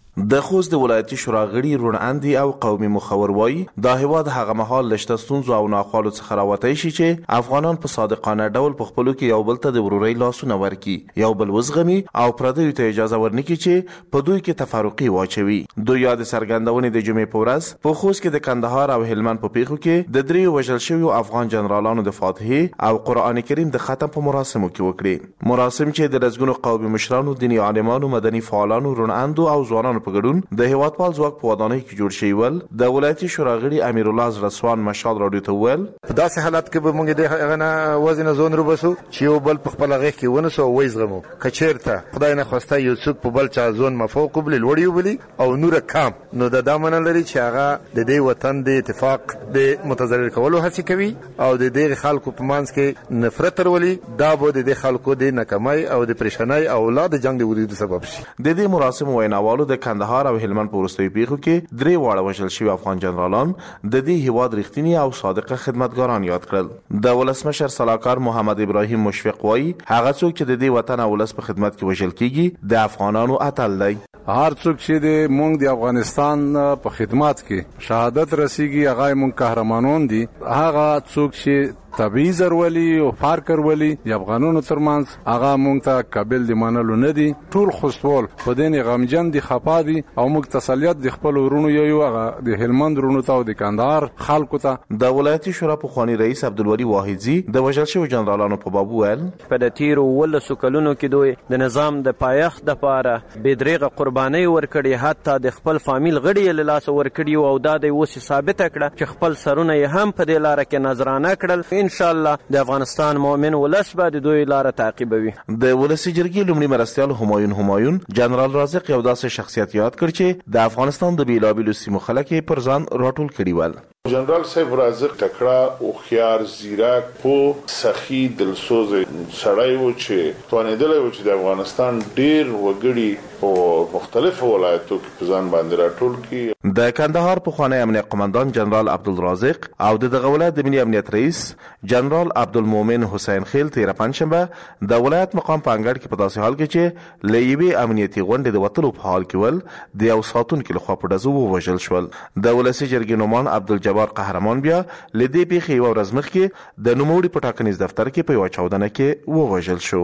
د خوست د ولایتي شورا غړي رون اندي او قومي مخور وایي دا هیواد هغه مهال لشته ستونزو او ناخوالو څخه راوتی شي چې افغانان په صادقانه ډول په خپلو کې یو بل ته د ورورۍ لاسونه ورکي، یو بل وزغمي او پردیو ته اجازه ورنکړي چې په دوی کې تفرقي واچوي. دوی یاد څرګندونې د جمعې په ورځ په خوست کې د کندهار او هلمند په پیښو کې د دریو وژل شویو افغان جنرالانو د فاتحې او قرآن کریم د ختم په مراسمو کې وکړي. مراسم چې د لسګونو قومي مشرانو، دیني عالمانو، مدني فعالانو، رون اندو او ځوانانو په ګډون د هیوادپال ځواک په ودانۍ کې جوړ شوی ول. د ولایتي شورا غړي امیر الله زرسوان مشال راډیو ته وویل په داسې حالت کې به موږ د هغه نه وزن زون روبسو چې یو بل په خپل غږ کې ونسو او ویزغمو کچیرته خدای نه خواسته یو څوک په بل چا زون مفوق بل لوړی وبلی او نور کام نو د دامن لري چې هغه د دې وطن د اتفاق د متضرر کولو هڅه کوي او د دې خلکو په منځ کې نفرت ورولي. دا به د دې خلکو د ناکامۍ او د پریشانۍ او اولاد جنگ د وجود سبب شي. د دې مراسم ویناوالو د کندهار او هلمند په وروستیو پیښو کې درې واړه وژل شوي افغان جنرالان د دې هیواد رښتیني او صادقه خدمتګاران یاد کړل. د ولسمشر سلاکار محمد ابراهیم مشفق وایي هغه څوک چې د دې وطن او ولس په خدمت کې وژل کیږي د افغانانو اتل دی. هر څوک چې د مونږ د افغانستان په خدمت کې شهادت رسیږي هغه مونږ قهرمانون دي. هغه څوک چې تبعیض ورولي او فرق ورولي د افغانانو ترمنځ هغه مونږ ته قابل دي منلو نه دي. ټول خوستوال په دې غمجن دي، خپه دي او موږ تسلیت د خپل ورونو یو هغه د هلمند ورونو ته او د کندهار خلکو ته. د ولایتي شورا پخوانی رئیس عبدالولي واحدزي د وژل شویو جنرالانو په باب وویل په د تیرو ولسو کلونو کې دوی د نظام د پایښت دپاره بېدریغه قربانۍ ورکړي، حتی د خپل فامیل غړي یې له لاسه ورکړي او دا دی اوس یې ثابته کړه چې خپل سرونه یې هم په دې لاره کې نظرانه کړل. ان شاء الله د افغانستان مؤمن ولس به د دوی لاره تعقیبوي. د ولسی جرګې لومړي مرستیال همایون همایون جنرال رازق یو داسې شخصیت یاد کړ چې د افغانستان د بیلابیلو سیمو خلک یې پر ځان راټول کړي ول. جنرال صاحب رازق تکړه او خيار زیرک په سخی دلسوز سړی و چې توانېدلی و چې د افغانستان ډیر وګړي او مختلفو ولایتو کې په ځان باندې راټول کړي. د کندهار پخوانی امنیت قماندان جنرال عبدالرازق او د دغه ولایت د ملي امنیت رئیس جنرال عبدالمؤمن حسین خیل تیره پنجشنبه د ولایت مقام په انګړ کې په داسې حال کې چې له یوې امنیتي غونډې د وتلو په حال کې ول د یو ساتونکي لخوا په ډزو ووژل شول. د ولسي جرګې نومان عبدالجبار قهرمان بیا له دې پیښې یوه ورځ مخکې د نوموړي په ټاکنیز دفتر کې په یوه چاودنه کې ووژل شو.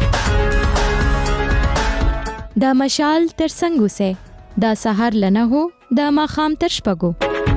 دا مشال تر څنګه سه دا سحر لنه هو دا ماخام تر شپږو.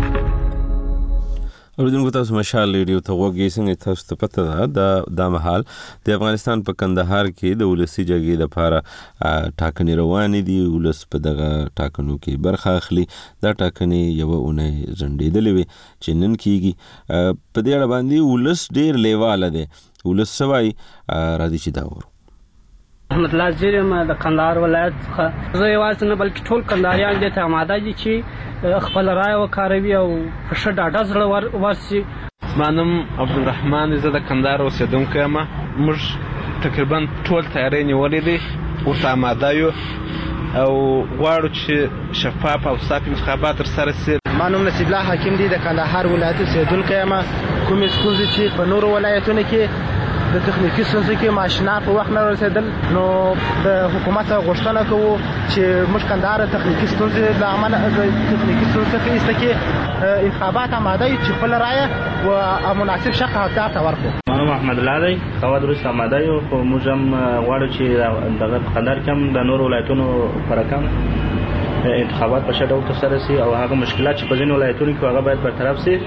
اوریدونکو تاسو مشال ریډیو ته غوږی څنګه تاسو ته پته ده د دا مهال د افغانستان په کندهار کې د ولسی جرګې لپاره ټاکنې روانې دي. ولس په دغه ټاکنو کې برخه اخلي. دا ټاکنې یوه اونۍ ځنډېدلې وې چې نن کېږي. په دې اړه باندې ولس ډېر لیواله دی. ولس څه وایي راځي چې دا وورو. احمد الله زیر ما د کندهار ولایت څخه زه یوازې نه بلکې ټول کندهاریان دې ته آماده دي چې خپل رایه وکاروي او په ښه ډاډه زړه ورسي. زما نوم عبدالرحمن، زه د کندهار اوسېدونکی یم. موږ تقریبا ټول تیاری نیولې دي، ورته آماده یو او غواړو چې شفاف او صافي انتخابات ترسره سي. ما نوم نصیب الله حکیم دی، د کندهار ولایت اوسېدونکی یم. کومې ستونزې چې په نورو ولایتونو کې د تخنیکی ستونزو کې ماشینات په وخت نه رسیدل، نو د حکومت غوښتنه کوو چې موږ کندهار تخنیکی ستونزې له امله د تخنیکی ستونزو څخه ایسته کې انتخابات آماده چې خپل رایه او مناسب شخص هدف ته ورکړو. منو محمد الله دی، خوا درست آماده یو، خو موږ هم غواړو چې دغه په قندهار کې هم د نورو ولایتونو په رقم انتخابات په ښه ډول ترسره سي او هغه مشکلات چې په ځینو ولایتونو کې هغه باید برطرف سي.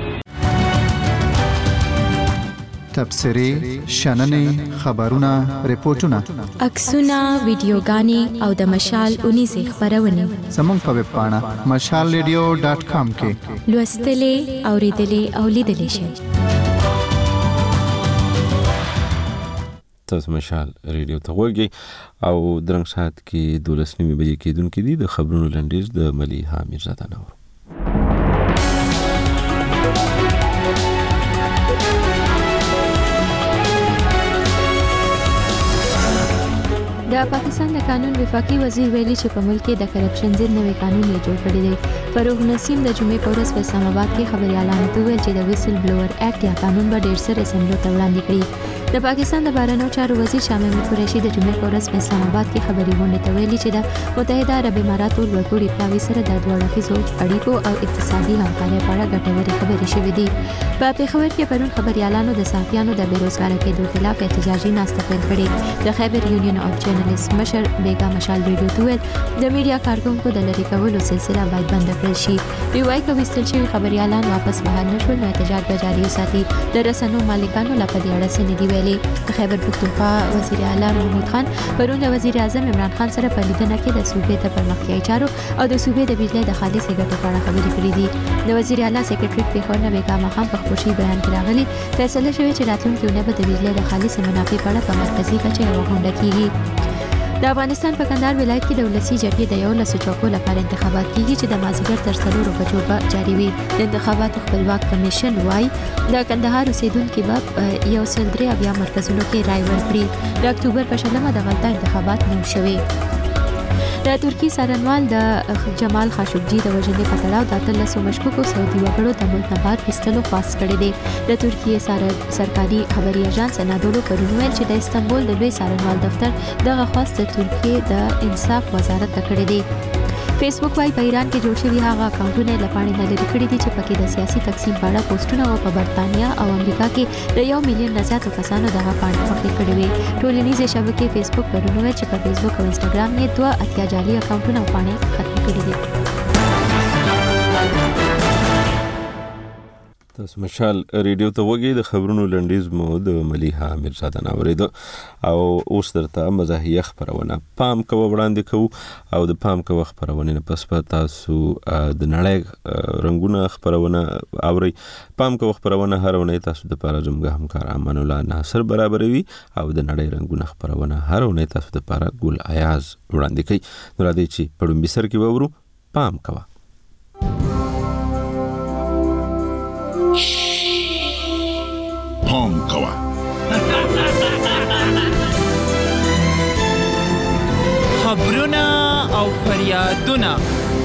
تبصرې، شننې، خبرونه، ریپورتونه، عکسونه، ویډیوګانې او د مشال اونیزې خپرونې زموږ په ویب پاڼه مشال ریډیو ډاټ کام کې لوستلې، اوریدلې او لیدلې شئ. تاسو مشال ریډیو ته وګورئ او درنګ ساعت کې دولس نیمې بجې کېدونکې دي. د خبرونو لنډیز د ملیحه میرزاده نور. د پاکستان د قانون وفاقي وزیر ویلي چې په ملک کې د کرپشن ضد نوې قانون یې جوړ کړی دی. فروغ نسیم د جمعې په ورځ په اسلام آباد کې خبريالانو ته ویل چې د ویسل بلوور اکټ یا قانون به ډېر سره اسمبلی ته وړاندې کړي. د پاکستان د بهرنیو چارو وزیر شاه محمود قریشي د جمعې په ورځ په اسلام آباد کې خبري غونډې ته ویلي چې د متحده عرب اماراتو لوړپوړي پلاوي سره د دوه اړخیزو اړیکو او اقتصادي همکارۍ په اړه ګټورې خبرې شوې دي. په پېښور کې پرون خبريالانو د صحافیانو د بیروزګاره کېدو خلاف احتجاجي ناسته پیل کړې. د خیبر یونین اف جرنالیست مشر بیگا مشال ریډیو ته ویل د میډیا کارکونکو د لری کولو سلسله باید بند کړل شي. دوی وايي که ویستل شوي خبريالان واپس بهر نشول نو احتجاج به جاري وساتي. د رسنیو مالکانو لا په دې اړه څه نه دي ویلي. د خیبر پښتونخوا وزیر اعلی محمود خان پرون د وزیر اعظم عمران خان سره په لیدنه کې د صوبې د پرمختیايي چارو او د صوبې د بجلی د خالصې ګټو په اړه خبرې کړې دي. د وزیر اعلی سیکریټریټ پیښور نه بیگا مخام په خپل شي بیان کې راغلي فیصله شوې چې راتلونکي اونۍ به د بجلی د خالصې منافع په اړه په مرکزي کچه یوه غونډه کیږي. د افغانستان په کندهار ولایت کې د ولسی جرګې د یو لسو چوکو لپاره انتخابات کیږي چې د مازیګر تر څلورو بجو به جاري وي. د انتخاباتو خپلواک کمیشن وايي د کندهار اوسیدونکو به یو سل درې اویا مرکزونو کې رای ورکړي. د اکتوبر په شلمه د غلطه انتخابات نه شوي. د ترکی څارنوال د جمال خاشقجي د وژنې په تړاو د اتلسو مشکوکو سعودي وګړو د ملک نه بهر ایستلو خواست کړی دی. د ترکیې سرکاري خبري اژانس انادولو پرون ویل چې د استانبول د لوی څارنوال دفتر دغه خواست د ترکیې د انصاف وزارت ته کړی دی. فیسبوک وايي په ایران کې جوړ شوي هغه اکاونټونه له پاڼې نه لرې کړي دي چې پکې د سیاسي تقسیم په اړه پوسټونه او په برتانیا او امریکا کې د یو میلیون نه زیاتو کسانو دغه پاڼې خوښې کړې وې. ټولنیزې شبکې فیسبوک پرون ویل چې په فیسبوک او انسټاګرام یې دوه اتیا جعلي اکاونټونه او پاڼې ختم کړي دي. تاسو مشال ریډیو ته وګورئ. د خبرونو لنډیز مو د ملیحه میرزاده ناوریدو او اوس درته مزاحیه خبرونه پام کوو وړاندې کوو او د پام کوو خبرونه نه پس په تاسو د نړۍ رنگونه خبرونه اوري. پام کوو خبرونه هر ونې تاسو د پاره زموږ همکار امان الله ناصر برابروي او د نړۍ رنگونه خبرونه هر ونې تاسو د پاره ګل ایاز وړاندې کوي. نو را دي چې پړم بسر کې وورو پام کوو. پام کوه خبرونه او فریادونه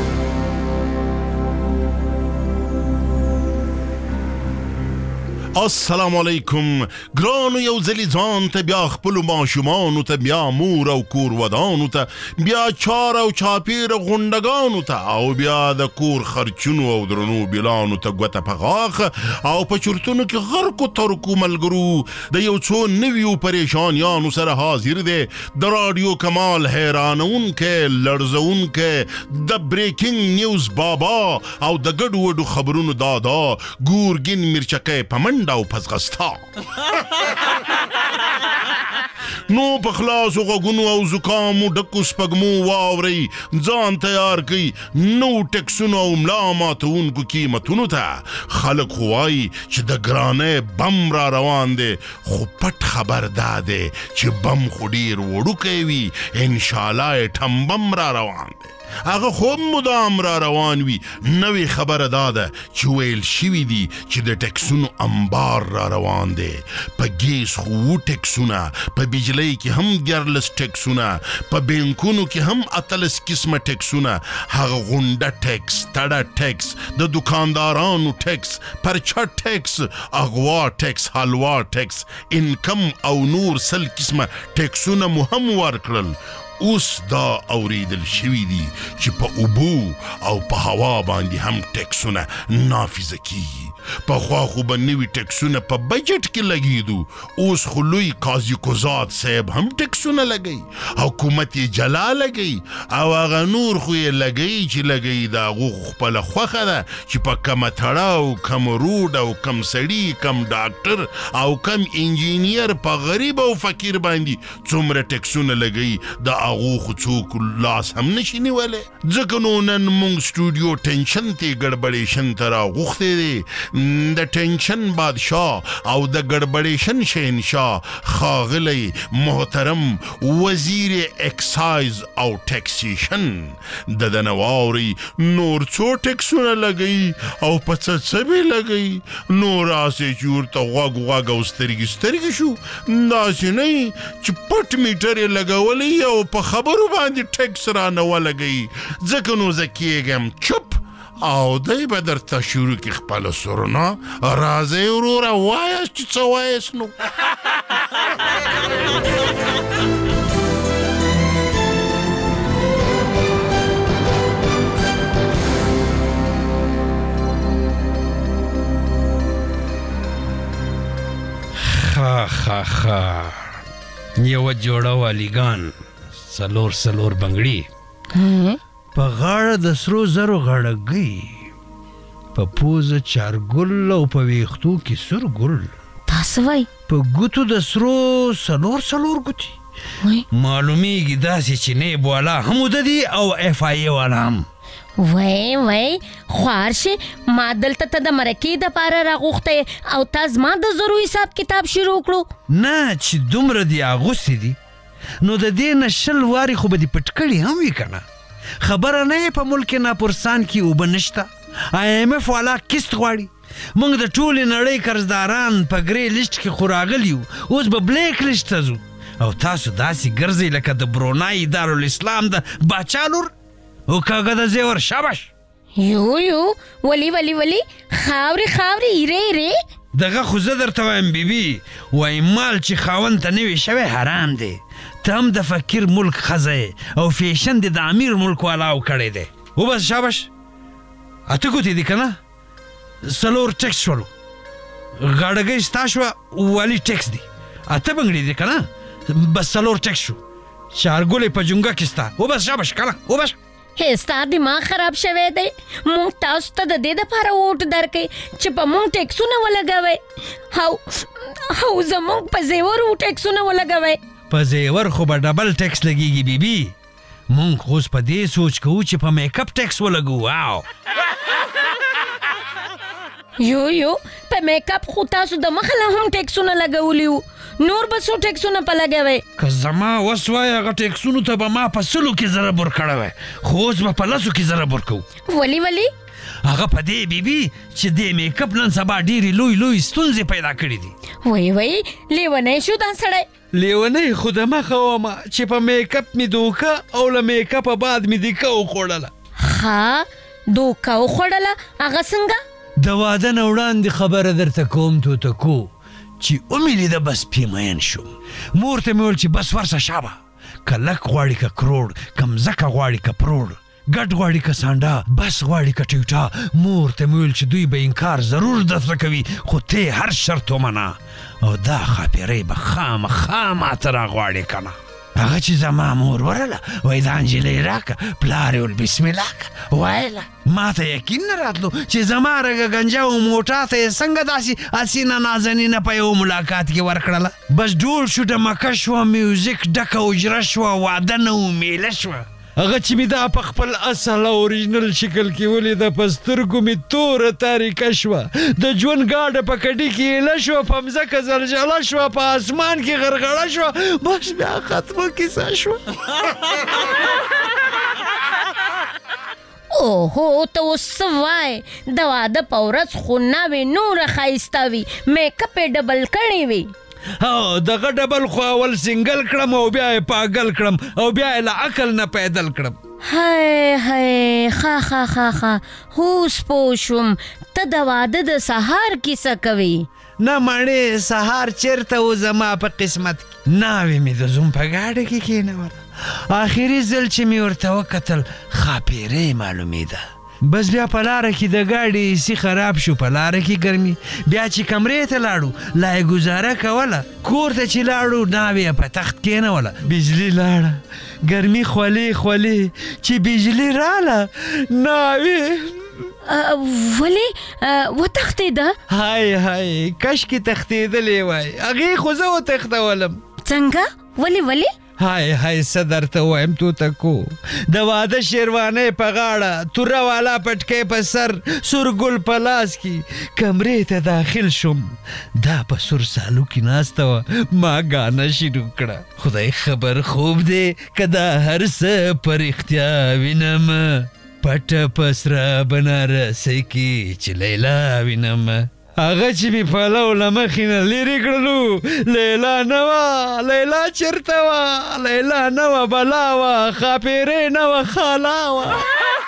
السلام علیکم ګرانو یو ځلی ځان ته بیا خپلو ماشومانو ته بیا مور او کور ودانو ته بیا چار او چاپیر غونډګانو ته او بیا د کور خرچونو او درنو بیلانو ته ګوته په غاښ او په چرتونو کې غرقو ترکو ملګرو د یو څو نویو پریشانیانو سره حاضر دی د راډیو کمال حیرانونکی لړزونکی د بریکینګ نیوز بابا او د ګډو وډو خبرونو دادا ګورګین میرچکی پمنډ او پزغستا نو په خلاصو غوږونو او زکامو ډکو سپږمو واورئ ځان تیار کړئ نو ټکسونو او ملا ماتونکو قیمتونو ته خلک خو وایي چې د ګرانۍ بم را روان دی خو پټ خبر دا دی چې بم خو ډېر وړوکی وي انشاءالله یې ټم بم را روان دی هغه خو مدام را روان وي. نوې خبره دا ده چې ویل شوي دي چې د ټکسونو انبار را روان دی. په ګیس خو وو ټکسونه، په بجلۍ کې هم دیارلس ټکسونه، په بینکونو کې هم اتلس قسمه ټکسونه. هغه غونډه ټکس، تړه ټکس، د دکاندارانو ټکس، پرچه ټکس، اغوا ټکس، حلوا ټکس، انکم او نور سل قسمه ټکسونه مو هم ورکړل. اوس دا اوریدل شوي دي چې په اوبو او په هوا باندې هم ټکسونه نافذه کیږي. پخوا خو به نوي ټکسونه په بجټ کې لګیدو، اوس خو لوی قاضي کوزاد صاحب هم ټکسونه لګوي، حکومت یې جلا لګوي، او هغه نور خو یې لګوي چې لګوي د هغو خپله خوښه ده چې په کمه تړه او کم روډ او کم سړي، کم ډاکټر او کم انجینیر، په غریب او فقیر باندې څومره ټکسونه لګوي د هغو خو څوک لاس هم نشي نیولی. ځکه نو نن موږ سټوډیو ټینشن ته ګډبډېشن ته راغوښتی دی. د ټینشن بادشاه او د ګډبډېشن شهنشاه ښاغلی محترم وزیر اکسایز او ټکسیشن د ده نه واورئ نور څو ټکسونه لګوي او په څه څه به لګوي. نو راسې چې ورته غوږ غوږ او سترګې سترګې شو. داسې نه چې پټ میټر یې لګولی او په خبرو باندې ټکس را نه ولګوي. ځکه نو زه کېږم چپ او دی به درته شروع کړي خپله سرونه. راځئ وروره وایاست چې څه وایاست نو. خا خا خا یوه جوړه والیګان، څلور څلور بنګړي، په غاړه د سرو زرو غړګۍ، په پوزه چارګل او په ویښتو کې سور ګل، دا څه وایي؟ په ګوتو د سرو څلور څلور ګوتې. معلومیږي داسې چې نیب والا هم وده دي او اف آی ای والا هم. وای وای خوار شي، ما دلته ته د مرکې دپاره راغوښتی او تا زما د زرو حساب کتاب شروع کړو. نه چې دومره دې اغوستې دي نو د دې نه شل وارې خو به دې پټ کړي هم وي که نه. خبره نه یې په ملک ناپرسان کې اوبه نشته. آی ایم ایف والا کست غواړي. موږ د ټولې نړۍ قرضداران په ګرې لیسټ کې خو راغلي یو، اوس به بلیک لیسټ ته ځو او تاسو داسې ګرځئ لکه د برونای دارالاسلام د باچا لور او کاږه د زیور. شاباش. یو یو ولی ولی ولی خاورې خاورې ایرې ایرې. دغه خو زه درته وایم بیبي، وایي مال چې خاوند ته نوی شوی حرام دی. ته هم د فقیر ملک ښځه او فیشن دې د امیر ملک والاو کړی دی. وبس شاباش. اته ګوتې دي که نه؟ څلور ټکس شولو، غاړګۍ ستا شوه، والي ټکس دی، اته بنګړي دي که نه؟ بس څلور ټکس شو، چارګلې په جونګه کې ستا. وبس شاباش که نه؟ وبس. ستا دماغ خراب شوی دی. مونږ تاسو ته د دې دپاره ووټ درکوي چې په مونږ ټکسونه ولګوئ او او زمونږ په زیورو ټکسونه ولګوئ. په زیور خو به ډبل ټکس لګیږي بیبي. مونږ خو اوس په دې سوچ کوو چې په میک اپ ټکس ولګو. واو یو یو په میک اپ خو تاسو د مخه لا هم ټکسونه لګولي وو، نور به څو ټکسونه په لګوئ؟ که زما وس وای هغه ټکسونو ته به ما په سلو کې ضرب ورکړی وی، خو اوس به په لسو کې ضرب ورکوو. ولې ولې؟ هغه په دې بیبي چې دې میک اپ نن سبا ډېرې لوی لوی ستونزې پیدا کړي دي. وای وای لیونی شو دا سړی. لیونی خو د مخه ومه چې په میک اپ مې دوکه او له میک اپه بعد مې دیکه وخوړله. ها دوکه وخوړله؟ هغه څنګه؟ د واده نه وړاندې خبره درته کوم توتکو چې ومې لیده بس پیمین شوم. مور ته مې ویل چې بس ورسه شابه، که لک غواړي که کروړ، که مځکه غواړي که پروړ، ګډ غواړي که سانډا، بس غواړي که ټیوټا. مور ته مې ویل چې دوی به انکار ضرور درته کوي خو ته هر شرط ومنه او دا خاپیرۍ به خامخا ماته راغواړې که نه. هغه چې زما مور ورله وایي دا نجلۍ راکه، پلار یې ول بسم الله که وایله. ما ته یقین نه راتلو چې زما رګه ګنجه او موټا ته یې څنګه داسې اسینه نازنینه په یو ملاقات کې ورکړله. بس ډول شو، ډمکه شوه، میوزیک ډکه اجره شوه، واده نه و میله شوه. هغه چې مې دا په خپل اصل او اوریجنل شکل کې ولیده په سترګو مې توره تاریکه شوه. د ژوند ګاډه په کډي کې ایله شوه، په مځکه زلزله شوه، په اسمان کې غرغړه شوه. بس بیا ختمه کیسه شوه. اوهو ته اوس څه وایې د واده په ورځ خو ناوې نوره ښایسته وي میکپ یې ډبل کړی وي او دغه ډبل خو اول سنګل کړم او بیا یې پاگل کړم او بیا یې له عقل نه پیدل کړم هی هی ښه ښه ښه ښه اوس پوه شوم ته د واده د سهار کیسه کوي نه مړې سهار چیرته و زما په قسمت کې ناوې مې د زوم په ګاډه کې کېنوله آخري ځل چې مې ورته وکتل ښاپېرۍ معلومېده بس بیا په لاره کې د ګاډي ایسي خراب شو په لاره کې ګرمي بیا چې کمرې ته لاړو لا یې ګزاره کوله کور ته چې لاړو ناوې یې په تخت کېنوله بجلي لاړه ګرمي خولې خولې چې بجلي راله ناوې ولې وتښتېده هاي هاي کشکې تښتېدلې وای هغې خو زه وتښتولم څنګه ولې ولې هاي هاي څه درته وایم توتکو د واده شیروانۍ په غاړه توره والا پټکۍ په سر سور ګل په لاس کې کمرې ته داخل شوم دا په سور سالو کې ناسته وه ما ګانه شروع کړه خدای خبر خوب دی که دا هر څه په رښتیا وینم پټه په سره بنارسۍ کې چې لیلا وینم هغه چې مې پلو له مخې نه لرې کړلو لیلا نه وه لیلا چېرته وه لیلا نه وه بلا وه ښاپېرۍ نه وه خالا وه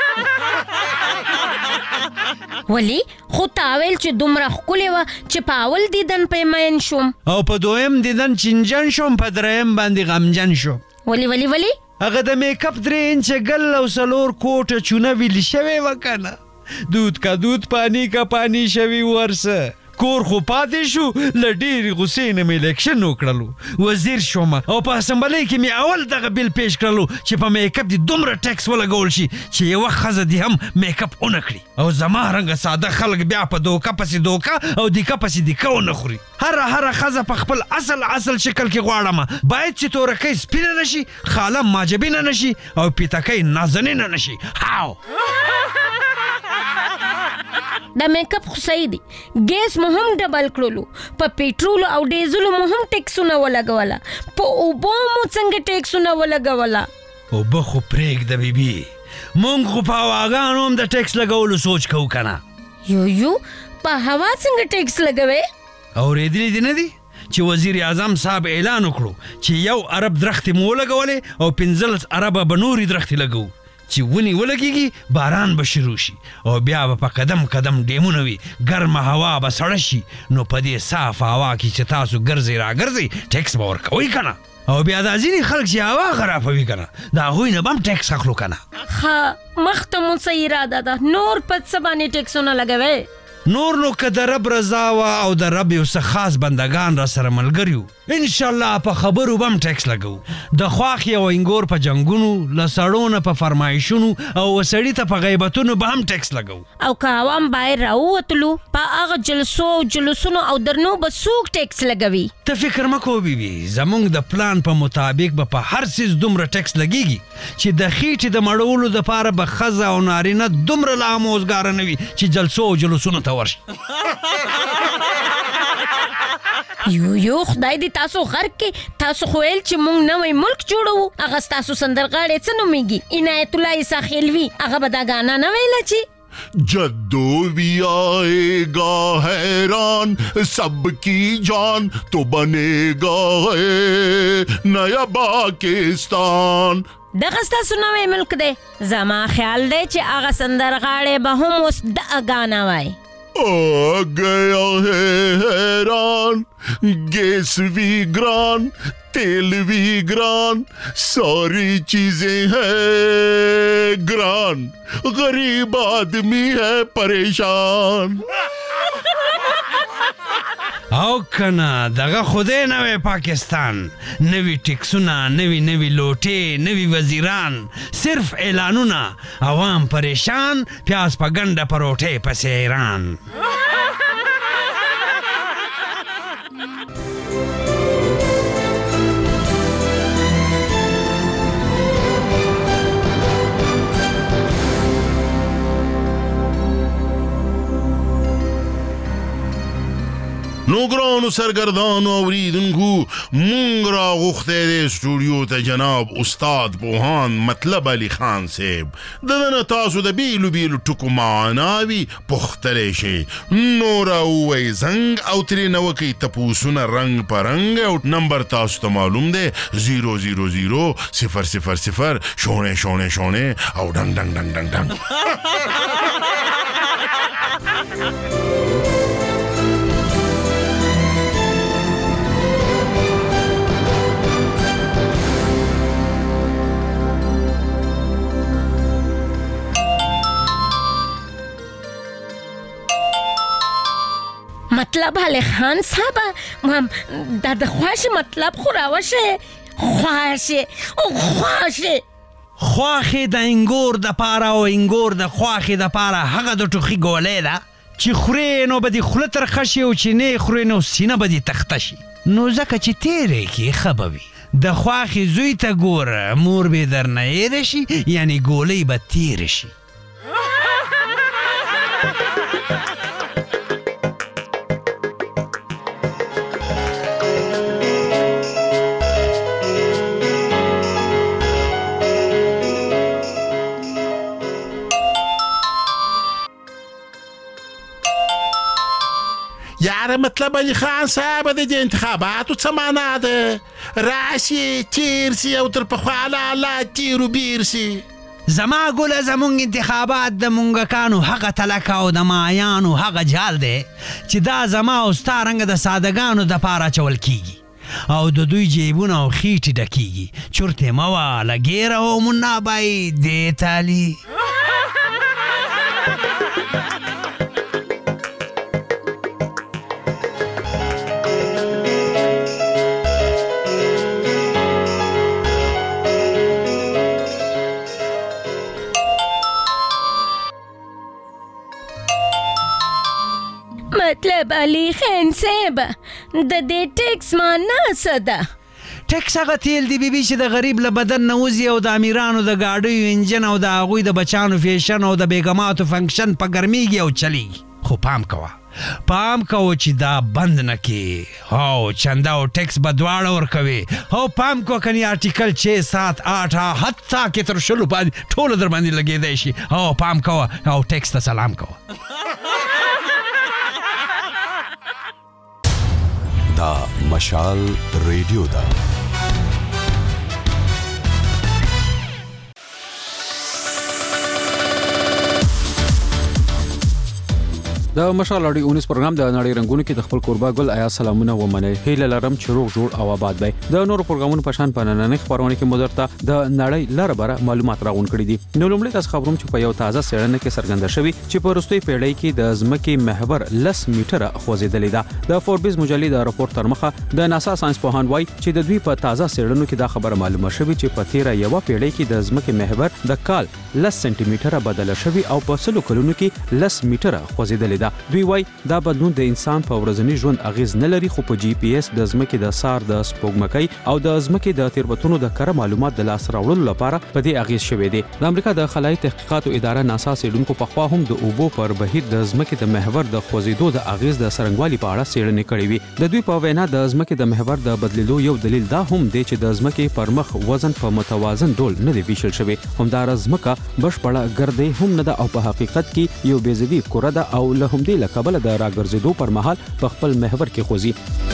ولې خو تا ویل چې دومره ښکلې وه چې په اول دیدن پې مین شوم او په دویم دیدن چینجن شوم په دریم باندې غمجن شوم ولې ولې ولې هغه د میک اپ درې انچه ګل او څلور کوټه چونه ویلې شوې وه که نه دود کا دود پانی کا پانی شوي ورسه کور خو پاتې شو له ډېرې غوسې نه مې الیکشن وکړلو وزیر شوم او په اسمبلۍ کې مې اول دغه بل پیش کړلو چې په میک اپ دې دومره ټیکس ولګول شي چې یوه ښځه دې هم میک اپ ونه کړي او زما رنګه ساده خلک بیا په دوکه پسې دوکه او دیکه پسې دیکه ونه خوري هره هره ښځه په خپل اصل اصل شکل کې غواړم باید چې تورکۍ سپینه نشي خاله ماجبینه نشي او پیتکۍ نازنینه نشي هاو د میک اپ خو صحیح دی ګیس مو هم ډبل کړلو په پیټرولو او ډیزلو مو هم ټیکسونه ولګوله په اوبو مو څنګه ټیکسونه ولګوله اوبه خو پرېږده بیبي مونږ خو په هواګانو هم د ټیکس لګولو سوچ کوو که نه یو یو په هوا څنګه ټیکس لګوې اورېدلي دې نه دي چې وزیر اعظم صاحب اعلان وکړو چې یو ارب درختې مو ولګولې او پنځلس اربه به نورې درختې لګوو چې ونی ولګېږي باران به شروع شي او بیا به په قدم قدم ډیمونه وي ګرمه هوا به سړه شي نو په دې صاف هوا کې چې تاسو ګرځئ راګرځئ ټیکس به ورکوئ که نه او بیا دا ځینې خلک چې هوا خرابوي که نه د هغوی نه به هم ټیکس اخلو که نه ښه مخته مو څه اراده ده نور په څه باندې ټیکسونه لګوئ نور نو که د رب رضا وه او د رب یو څه خاص بندگان را سره ملګري وو انشاءالله په خبرو به هم ټیکس لګوو د خواښې او انګور په جنګونو له سړو نه په فرمایشونو او سړي ته په غیبتونو به هم ټیکس لګوو او که عوام باید راووتلو په هغه جلسو او جلوسونو او درنو به څوک ټیکس لګوي ته فکر مه کوه بیبي زموږ د پلان په مطابق به په هر څیز دومره ټیکس لګیږي چې د خېټې د مړولو دپاره به ښځه او نارینه دومره لا اموزګاره نه وي چې جلسو او جلوسونو ته ورشي یو یو خدای دې تاسو غرق کې تاسو خو ویل چې موږ نوی ملک جوړوو هغه ستاسو سندرغاړی څه نومیږي عنایت الله عیسی خیلوي هغه به دا ګانا نه ویله چې जद्दो भी आएगा हैरान सबकी जान तो बनेगा है नया पाकिस्तान دغه ستاسو نوی ملک دی زما خیال دی چې هغه سندرغاړی به هم اوس دغه ګانا وایي आ गया है हैरान गैस भी ग्रान तेल भी ग्रान सारी चीजें हैं ग्रान गरीब आदमी है परेशान او کنه دغه خدای نوی پاکستان نوی ټیکسونه نوی نوی لوټې نوی وزیران صرف اعلانونه عوام پریشان پیاز په ګنډه پروټې پسې ایران نو ګرانو ګرانو سرګردانو اوریدونکو مونږ راغوښتی دی سټوډیو ته جناب استاد پوهاند مطلب علي خان صاحب د ده نه تاسو د بیلو بیلو ټکو معناوي پوښتلی شئ نو راووایئ زنګ او ترېنه وکئ تپوسونه رنګ په رنګ او نمبر تاسو ته معلوم دی زیرو زیرو زیرو صفر صفر صفر شونه شونه شونه او ډنګ ډنګ ډنګ ډنګ ډنګ مطلب علي خان صاحب دا د خواشه مطلب خو راوشه خواشه او خواشه خواخې د انګور د پاره او انګور د خواخې د پاره هغه د ټوخي ګولې ده چې خورې نو به دې خوله ترخه شي او چې نه خورې نو سینه به دې تخته شي نو ځکه چې تیرې کې ښه به وي د خواخې زوی ته ګوره مور به درنه ایره شي یعنې ګولۍ به تیره شي یاره مطلب علي خان صاحب د دې انتخاباتو څه معنا ده راشي تیر سي او تر پخوا لالا تیر بیر سي زما ګوله زمونږ انتخابات د مونږکانو هغه تلکه او د مایانو هغه جال دی چې دا زما او ستا رنګه د سادهګانو دپاره اچول کیږي او د دوی جیبونه او خیټې ډکیږي چورتې مه واله ګیره او منابای دې تالي مطلب علي خان صاحب د دې ټیکس معنا څه ده ټیکس هغه تیل دی بیبي چې د غریب له بدن نه وځي او د امیرانو د ګاډیو انجن او د هغوی د بچانو فیشن او د بیګماتو فنکشن په ګرمیږي او چلیږي خو پام کوه پام کوه چې دا بند نه کې او چنده او ټیکس به دواړه ورکوي او پام کوه کنی آرټیکل چھ سات آٹھ حتی کې تر شلو باندې ټوله در باندې لګېدی شي او پام کوه او ټیکس ته سلام کوه دا مشال ریډیو ده د مشال اړي اونیس پروګرام د نړۍ رنگونو کې د خپل کوربا ګل آیا سلامونه و منئ هیله لرم چې روغ جوړ او آباد وي د نورو پروګرامونو په شان په نننۍ خبرونه کې مدرته د نړۍ لاره بره معلومات راغون کړي دي نو لومړی تاسو خبروم چې په یو تازه څېړنه کې څرګنده شوی چې په وروستۍ پیړۍ کې د ځمکې محور لس میټره خوځېدلې ده د فوربس مجلې د راپور تر مخه د ناسا ساينس پوهان وایي چې د دوی په تازه څېړنو کې دا خبره معلومه شوې چې په تیره یو پیړۍ کې د ځمکې محور د کال لس سنټي میټره بدله شوی او په سلو کلونو کې لس میټره خوځېدلې ده دوی وایي دا بدلون د انسان په ورځني ژوند اغیز نه لري خو په جی پی اس د ځمکې د سار د سپوږمکۍ او د ځمکې د تیروتنو د کره معلومات د لاس راوړلو لپاره په دې اغیز شوی دی د امریکا د خلایي تحقیقاتو اداره ناسا څېړونکو په خوا هم د اوبو پر بهیر د ځمکې د محور د خوځېدو د اغیز د څرنګوالي په اړه څېړنې کړې وي د دوی په وینا د ځمکې د محور د بدلیدو یو دلیل دا هم دی چې د ځمکې پر مخ وزن په متوازن ډول نه دی ویشل شوی همدارس ځمکه بشپړه ګردې هم نه ده او په حقیقت کې یو بېضوي کره ده او له همدې له کبله د راګرځېدو پر مهال په خپل محور کې خوځي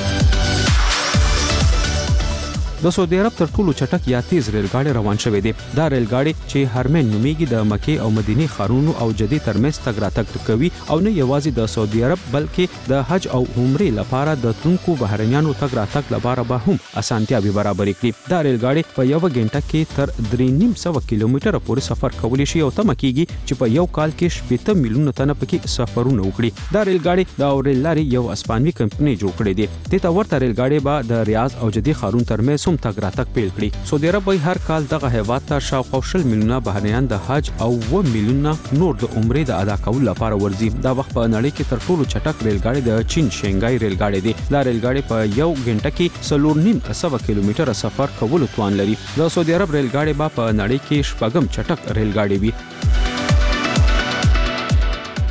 د سعودي عرب تر ټولو چټک یا تیز ریل ګاډي روان شوې دي دا ریل ګاډي چې هرمن نومیږي د مکې او مدینه خارونو او جدي ترمنځ تګ راتګ کوي او نه یوازې د سعودي عرب بلکې د حج او عمرې لپاره د تونکو بهرنیانو تګ راتګ لپاره به هم اسانتیاوي برابر کړي دا ریل ګاډي په یو غنټه کې تر درې نیم سوه کیلومتره پورې سفر کولی شي او تم کېږي چې په یو کال کې شپږ میلیونه تنه پکې سفرونه وکړي دا ریل ګاډي د ریل لارې یو اسپانوي کمپنۍ جوړ کړې دي دته ورته ریل ګاډي به د ریاض او جدي خارون ترمنځ هم تګ راتګ پیل کړي سعودي عرب هر کال دغه هیواد ته شاوخوا شل میلیونه بهرنیان د حج او و میلیونه نور د عمرې د ادا کولو لپاره ورځي دا وخت په نړۍ کې تر ټولو چټک ریل ګاډي د چین شنګای ریل ګاډي دی دا ریل ګاډي په یو غنټه کې څلور نیم سوه کیلومتره سفر کولو توان لري د سعودي عرب ریل ګاډي به په نړۍ کې شپږم چټک ریل ګاډي وي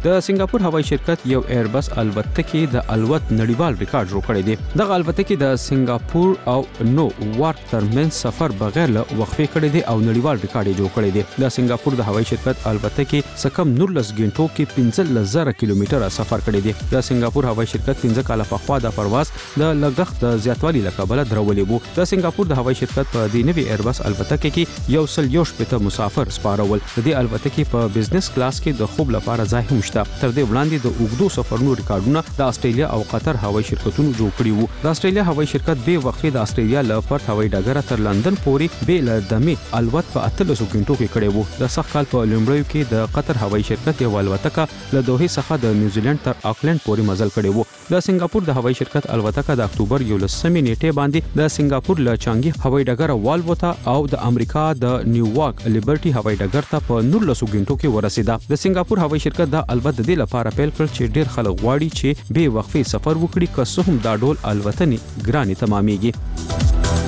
د سنگاپور هوایي شرکت یو ایربس الوتکه د الوت نړیوال ریکارډ جوړ کړی دی. دغه الوتکه د سنگاپور او نو وارک ترمن سفر بغیر له وقفه کړی دی او نړیوال ریکارډ جوړ کړی دی. د سنگاپور د هوایي شرکت الوتکه سکم نورلس غنټو کې پنځه زره کیلومتره سفر کړی دی. د سنگاپور هوایي شرکت پنځه کاله پخوا د پرواز د لګښت د زیاتوالي له کبله درولې وو. د سنگاپور د هوایي شرکت په دې نوي ایربس الوتکه کې یو سل یو شپږ مسافر سپارول. د دې الوتکه په بزنس کلاس کې د خوب لپاره ځای هم شته. تر دې وړاندې د اوږدو سفرونو ریکارډونه د استرالیا او قطر هوایي شرکتونو جوړ کړي وو. د استرالیا هوایي شرکت به وقفه د استرالیا له پرت هوایي ډګر تر لندن پورې به له دمې الوت په اتلس غنټو کې کړي وو. د سخت کال په لومړیو کې د قطر هوایي شرکت یو الوتکه له دوحې څخه د نیوزیلند تر آکلند پورې مزل کړي وو. د سنگاپور د هوایي شرکت الوتکه د اکتوبر یولسمې نیټې باندې د سنگاپور له چانګي هوایي ډګر والوو ته او د امریکا د نیویارک لیبرټي هوایي ډګر ته په نولس غنټو کې ورسیده. د سنگاپور هوایي شرکت د البته د دې لپاره پیل کړ چې ډیر خلک غواړي چې به وقفه سفر وکړي که څه هم دا ډول الوتنې ګرانې تمامېږي.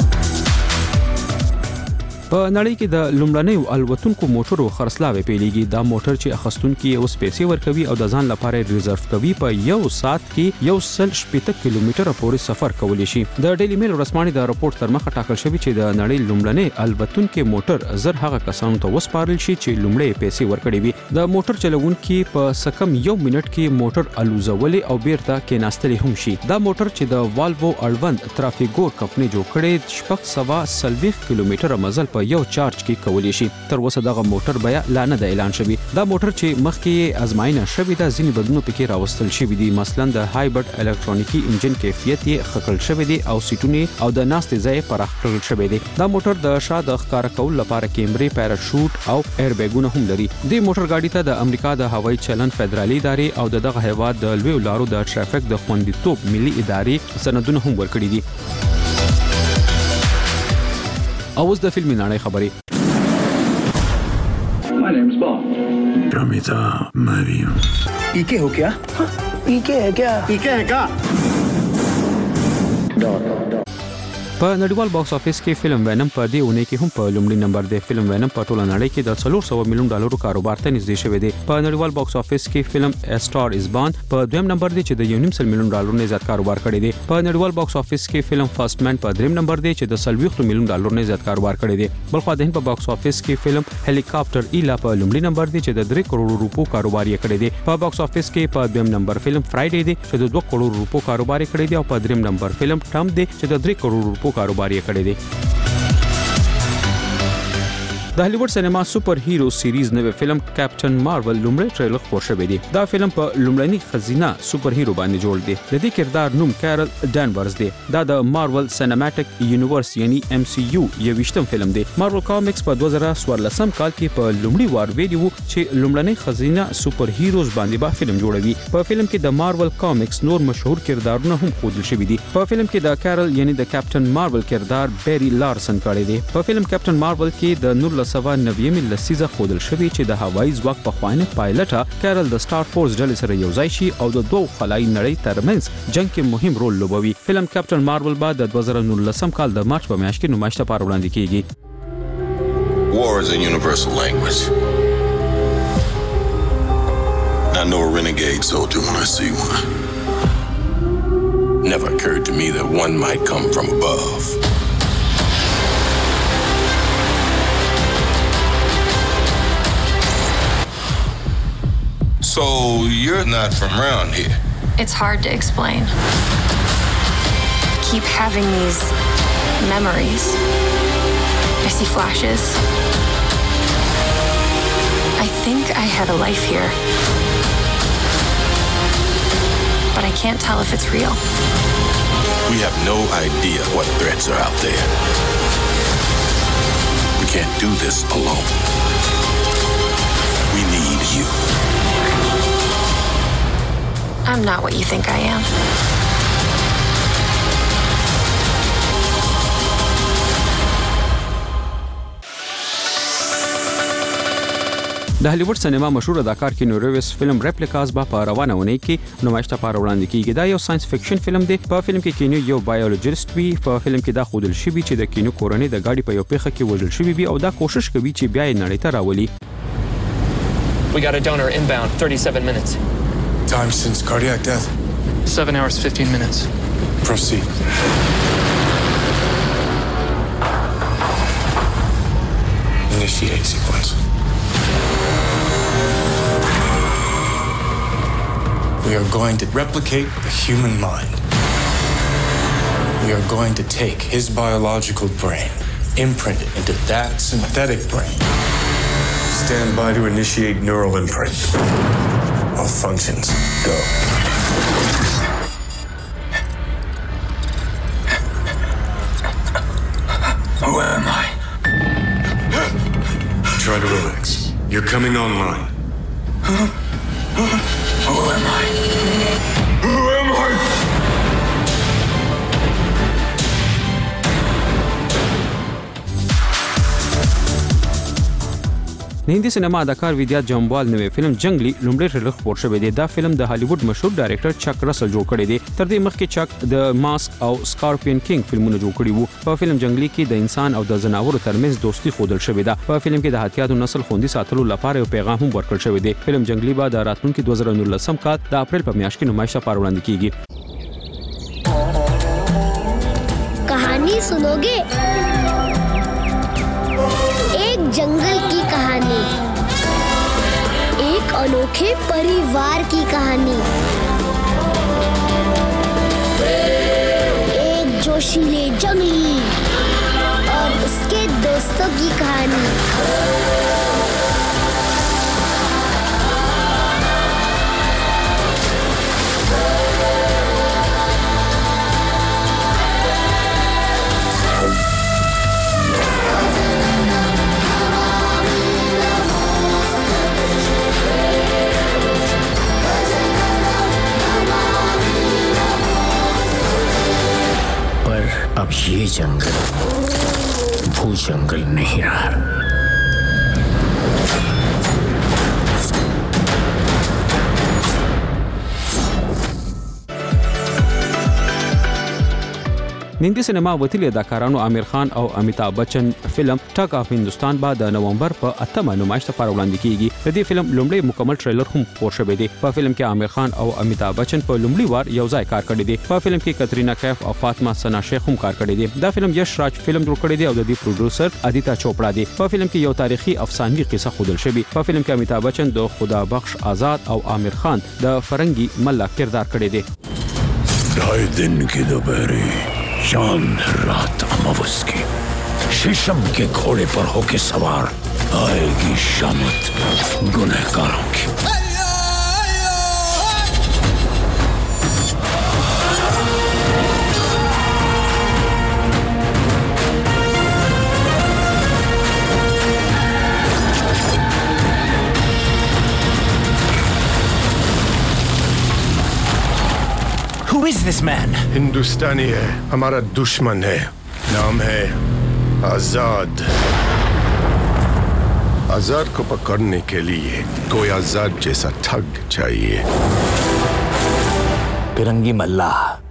په نړۍ کې د لومړنیو الوتونکو موټرو خرڅلاوي پیلېږي. دا موټر چې اخستونکو یې اوس پیسې ورکوي او د ځان لپاره ریزرو کوي په یو ساعت کې یو سل شپږ کیلومتره پورې سفر کولی شي. د ډیلی میل ورځپاڼې د راپورټ تر مخه ټاکل شوی چې د نړۍ لومړنی الوتونکو موټر زر هغه کسانو ته وسپارل شي چې لومړی پیسې ورکړي وي. د موټر چلوونکي په سکم یو منټ کې موټر الوزولې او بیرته کېناستلې هم شي. دا موټر چې د والوو اړوند ترافیګور کمپنۍ جوړ کړي شپږ سوه څلوېښت کیلومتره مزل په یو چارج کې کولی شي. تر اوسه دغه موټر بیا لا نه د اعلان شوی. دا موټر چې مخکې ازمایښت شوی دا ځینې بدلونونه پکې راوستل شوی دي. مثلا د هایبرډ الکترونیکی انجن کیفیت یې خکل شوی دی او سیټونه او د ناستې ځای پراخ کړل شوی دی. دا موټر د شاده ښکار کول لپاره کیمرې، پیراشوټ او ایر بیګونه هم لري. د موټر گاډي ته د امریکا د هوایي چلن فدرالي ادارې او د دغه هیواد د لوی لارو د ټرافیک د خوندیتوب ملي ادارې سندونه هم ورکړي دي. اوس د فلمي نړۍ خبرې. My name's Bond. Ramita Mariam. पीके हो क्या? हाँ, पीके है क्या? पीके है क्या? په نړیوال باکس افیس کې فلم وینم په دې اونۍ کې هم په لومړي نمبر دی. فلم وینم په ټوله نړۍ کې د څلور سوه میلیون ډالرو کاروبار ته نږدې شوی دی. په نړیوال باکس افیس کې فلم ا سٹار از بورن په دویم نمبر دی چې د یو نیم سل میلیون ډالرو نه زیات کاروبار کړی دی. په نړیوال باکس افیس کې فلم فرست مین په دریم نمبر دی چې د څلوېښت میلیون ډالرو نه زیات کاروبار کړی دی. بلخو د هند په باکس افیس کې فلم هلیکاپټر ایلا په لومړي نمبر دی چې د درې کروڑ روپو کاروبار یې کړی دی. په باکس افیس کې په دویم نمبر فلم فرایډے دی چې د دوه کروڑ روپو کاروبار یې کړی دی او په دریم نمبر فلم ټرمپ دی چې د درې کروڑ روپو کاروبار یې کړی دی. د هالیوډ سینما سپر هیرو سیریز نوې فلم کیپټن مارول لومړی ټریلر خپور شوی دی. دا فلم په لومړني خزینه سپر هیرو باندې جوړ دی. د دې کردار نوم کارل ډانورز دی. دا د مارول سینماټیک یونیورس یعنی ایم سی یو یویشتم فلم دی. مارول کامیکس په دوه زره څوارلسم کال کې په لومړي وار ویلی وو چې لومړني خزینه سپر هیروز باندې به فلم جوړوي. په فلم کې د مارول کامیکس نور مشهور کردارونه هم ښودل شوي دي. په فلم کې د کارل یعنی د کیپټن مارول کردار بیری لارسن کړی دی. په فلم کیپټن مارول کې د نور سوه نویمې لسیزه خودل شوی چې د هوایي ځواک په خوانه پایلټه کارل د سٹار فورس ډلې سره یو ځای شي او د دوه خلایي نړۍ ترمنځ جنگ کې مهم رول لوبوي. فلم کیپټن مارول بعد د دوه زره نولسم کال د مارچ په میاشت کې نمایش لپاره وړاندې کیږي. War is a universal language. I know a renegade soldier when I see one. Never occurred to me that one might come from above. So you're not from around here? It's hard to explain. I keep having these memories. I see flashes. I think I had a life here. But I can't tell if it's real. We have no idea what threats are out there. We can't do this alone. We need you. I'm not what you think I am. د هالیوډ سینما مشهور اداکار کینو ریویس فلم ریپلیکاز به په روانه ونی کې نمایش ته پاره وړاندې کیږي. دا یو ساينس فکشن فلم دی. په فلم کې کینو یو بایولوژیست وی. په فلم کې دا خودل شوی چې د کینو کورنۍ د گاډي په یو پیخه کې وژل شوی وي او دا کوشش کوي چې بیا یې نړۍ ته راولي. We got a donor inbound, thirty-seven minutes. Time since cardiac death? Seven hours, fifteen minutes. Proceed. Initiate sequence. We are going to replicate the human mind. We are going to take his biological brain, imprint it into that synthetic brain. Stand by to initiate neural imprint. All functions, go. Who am I? Try to relax. You're coming online. Who am I? Who am I? د هندي سینما اداکار ویدیا جموال نوې فلم جنگلی لومړی ټریلر خپور شوی دی. دا فلم د هالیوډ مشهور ډایریکټر چک رسل جوړ کړی دی. تر دې مخکې چک د ماسک او سکارپین کینګ فلمونه جوړ کړي وو. په فلم جنگلی کې د انسان او د ځناورو ترمنځ دوستي ښودل شوې ده. په فلم کې د حیاتیاتو نسل خوندي ساتلو لپاره یو پیغام هم ورکړل شوی دی. فلم جنگلی به د راتلونکي دوه زره نولسم کال د اپریل په میاشت کې نمایش لپاره وړاندې کیږي. कहानी सुनोगे? एक जंगल की कहानी, एक अनोखे परिवार की कहानी, एक जोशीले जंगली और उसके दोस्तों की कहानी। अब ये जंगल वो जंगल नहीं रहा। هندي سینما وتیل اداکارانو عامر خان او امیتابھ بچن فلم ټاک اف هندوستان به د نومبر په اتمه نمایش لپاره وړاندې کیږي. د دې فلم لومړی مکمل ټریلر هم خپور شوی دی. په فلم کې عامر خان او امیتابھ بچن په لومړي وار یو ځای کار کړی دی. په فلم کې کترینا کیف او فاطمه سنا شیخ هم کار کړی دی. دا فلم یش راج فلم جوړ کړی دی او د دې پروډوسر ادیتا چوپړا دی. په فلم کې یو تاریخي افسانوي قصه خودل شوی. په فلم کې امیتابھ بچن د خدا بخش آزاد او عامر خان د فرنگي ملا کردار کړی دی. ढाई दिन की दोपहरी, चांद रात अमावस की, शीशम के घोड़े पर होके सवार आएगी शामत गुनहगारों की। Who is this man? हिंदुस्तानी है, हमारा दुश्मन है, नाम है आजाद। आजाद को पकड़ने के लिए कोई आजाद जैसा ठग चाहिए। फिरंगी मल्ला,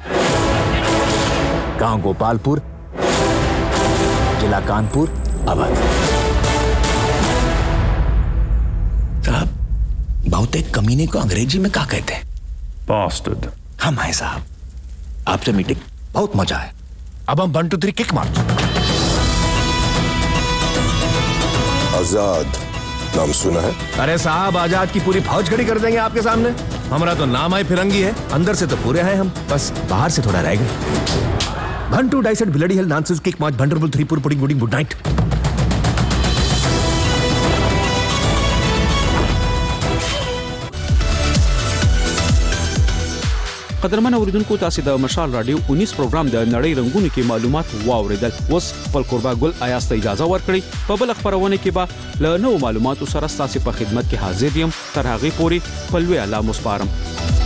गांव गोपालपुर, जिला कानपुर, अवध। साहब, बहुतेक कमीने को अंग्रेजी में क्या कहते हैं? Bastard। हम आए साहब, आपसे मीटिंग बहुत मजा है। अब हम one two three kick march. Azad नाम सुना है? अरे साहब, आजाद की पूरी फौज खड़ी कर देंगे आपके सामने। हमारा तो नाम है फिरंगी है, अंदर से तो पूरे हैं हम, बस बाहर से थोड़ा रह गए। वन टू डाइसेट bloody hell nonsense kick march wonderful three पुर पुडिंग गुडिंग गुड नाइट। قدرمن اوریدونکو، تاسو د مشال رادیو انیس پروګرام د نړۍ رنگونو کې معلومات واوریدل. اوس خپل قربا ګل آیاست اجازه ورکړي په بل خبرونه کې به له نوو معلوماتو سره تاسو په خدمت کې حاضر یم. تر هغه پورې په لوی الله مسپارم.